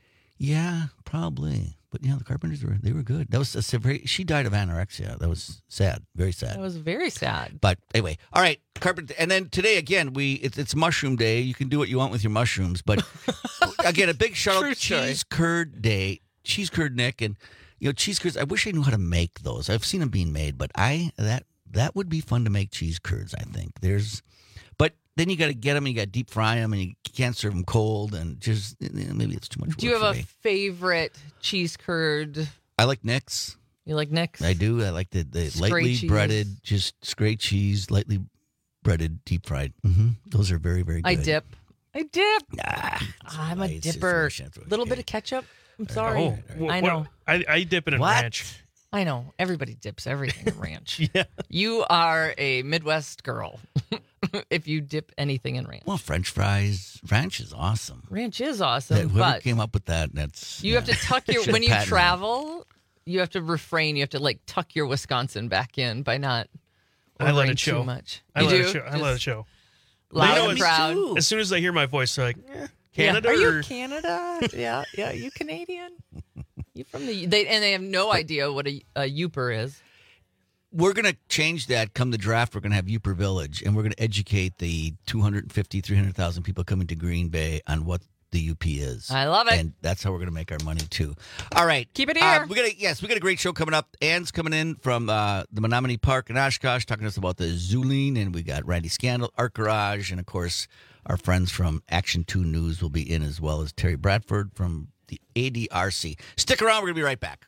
Yeah, probably. But yeah, the Carpenters were they were good. That was a severe. She died of anorexia. That was sad, very sad. That was very sad. But anyway, all right, Carpenter. And then today again, we it's, it's Mushroom Day. You can do what you want with your mushrooms, but again, a big shout out True story. Cheese Curd Day, Cheese Curd Nick, and you know cheese curds. I wish I knew how to make those. I've seen them being made, but I that that would be fun to make cheese curds. I think there's, but then you got to get them and you got to deep fry them and you can't serve them cold and just you know, maybe it's too much. Do you work have for a me. favorite cheese curd? I like Nick's. You like Nick's? I do. I like the, the Scrape lightly cheese. breaded, just straight cheese, lightly breaded, deep fried. Mm-hmm. Those are very, very good. I dip. I dip. Nah, I'm a it's- it's dipper. Russian, it's Little bit of ketchup. I'm sorry. Oh, wh- I what- know. I, I dip it in What? ranch. I know. Everybody dips everything in ranch. Yeah. You are a Midwest girl if you dip anything in ranch. Well, French fries. Ranch is awesome. Ranch is That, awesome, whoever but came up with that, that's you have to tuck your Should when you patent that. travel. You have to refrain. You have to like tuck your Wisconsin back in by not I let ordering it show. too much. I you let do? it show. I let it Just show. Loud They know and it's- proud. As soon as they hear my voice, they're like, eh, Yeah. Canada Are or you Canada? yeah, yeah. You Canadian? You from the? They and they have no idea what a, a Youper is. We're going to change that come the draft. We're going to have Youper Village, and we're going to educate the two hundred fifty, three hundred thousand people coming to Green Bay on what the U P is. I love it. And that's how we're going to make our money, too. All right. Keep it Uh, here. we got a, yes, we got a great show coming up. Ann's coming in from uh, the Menominee Park in Oshkosh, talking to us about the Zuline, and we got Randy Scandal, Art Garage, and, of course, our friends from Action two News will be in, as well as Terry Bradford from the A D R C. Stick around. We're going to be right back.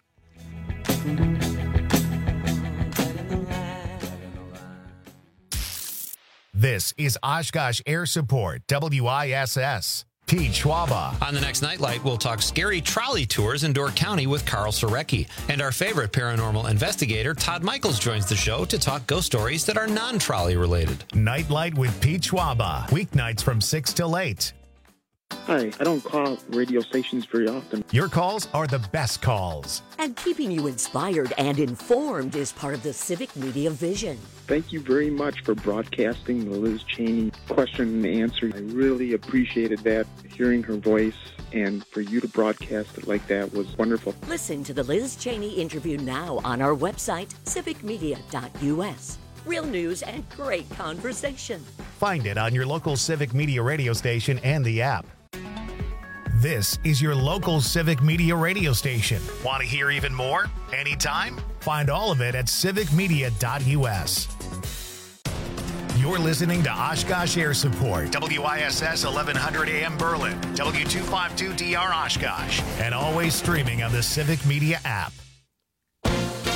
This is Oshkosh Air Support, W I S S. Pete Schwaba. On the next Nightlight, we'll talk scary trolley tours in Door County with Carl Sorecki. And our favorite paranormal investigator, Todd Michaels, joins the show to talk ghost stories that are non-trolley related. Nightlight with Pete Schwaba. Weeknights from six till eight. Hi, I don't call radio stations very often. Your calls are the best calls. And keeping you inspired and informed is part of the Civic Media vision. Thank you very much for broadcasting the Liz Cheney question and answer. I really appreciated that, hearing her voice, and for you to broadcast it like that was wonderful. Listen to the Liz Cheney interview now on our website, civic media dot u s. Real news and great conversation. Find it on your local Civic Media radio station and the app. This is your local Civic Media radio station. Want to hear even more? Anytime? Find all of it at civic media dot u s. You're listening to Oshkosh Air Support, W I S S eleven hundred A M Berlin, W two fifty-two D R Oshkosh, and always streaming on the Civic Media app.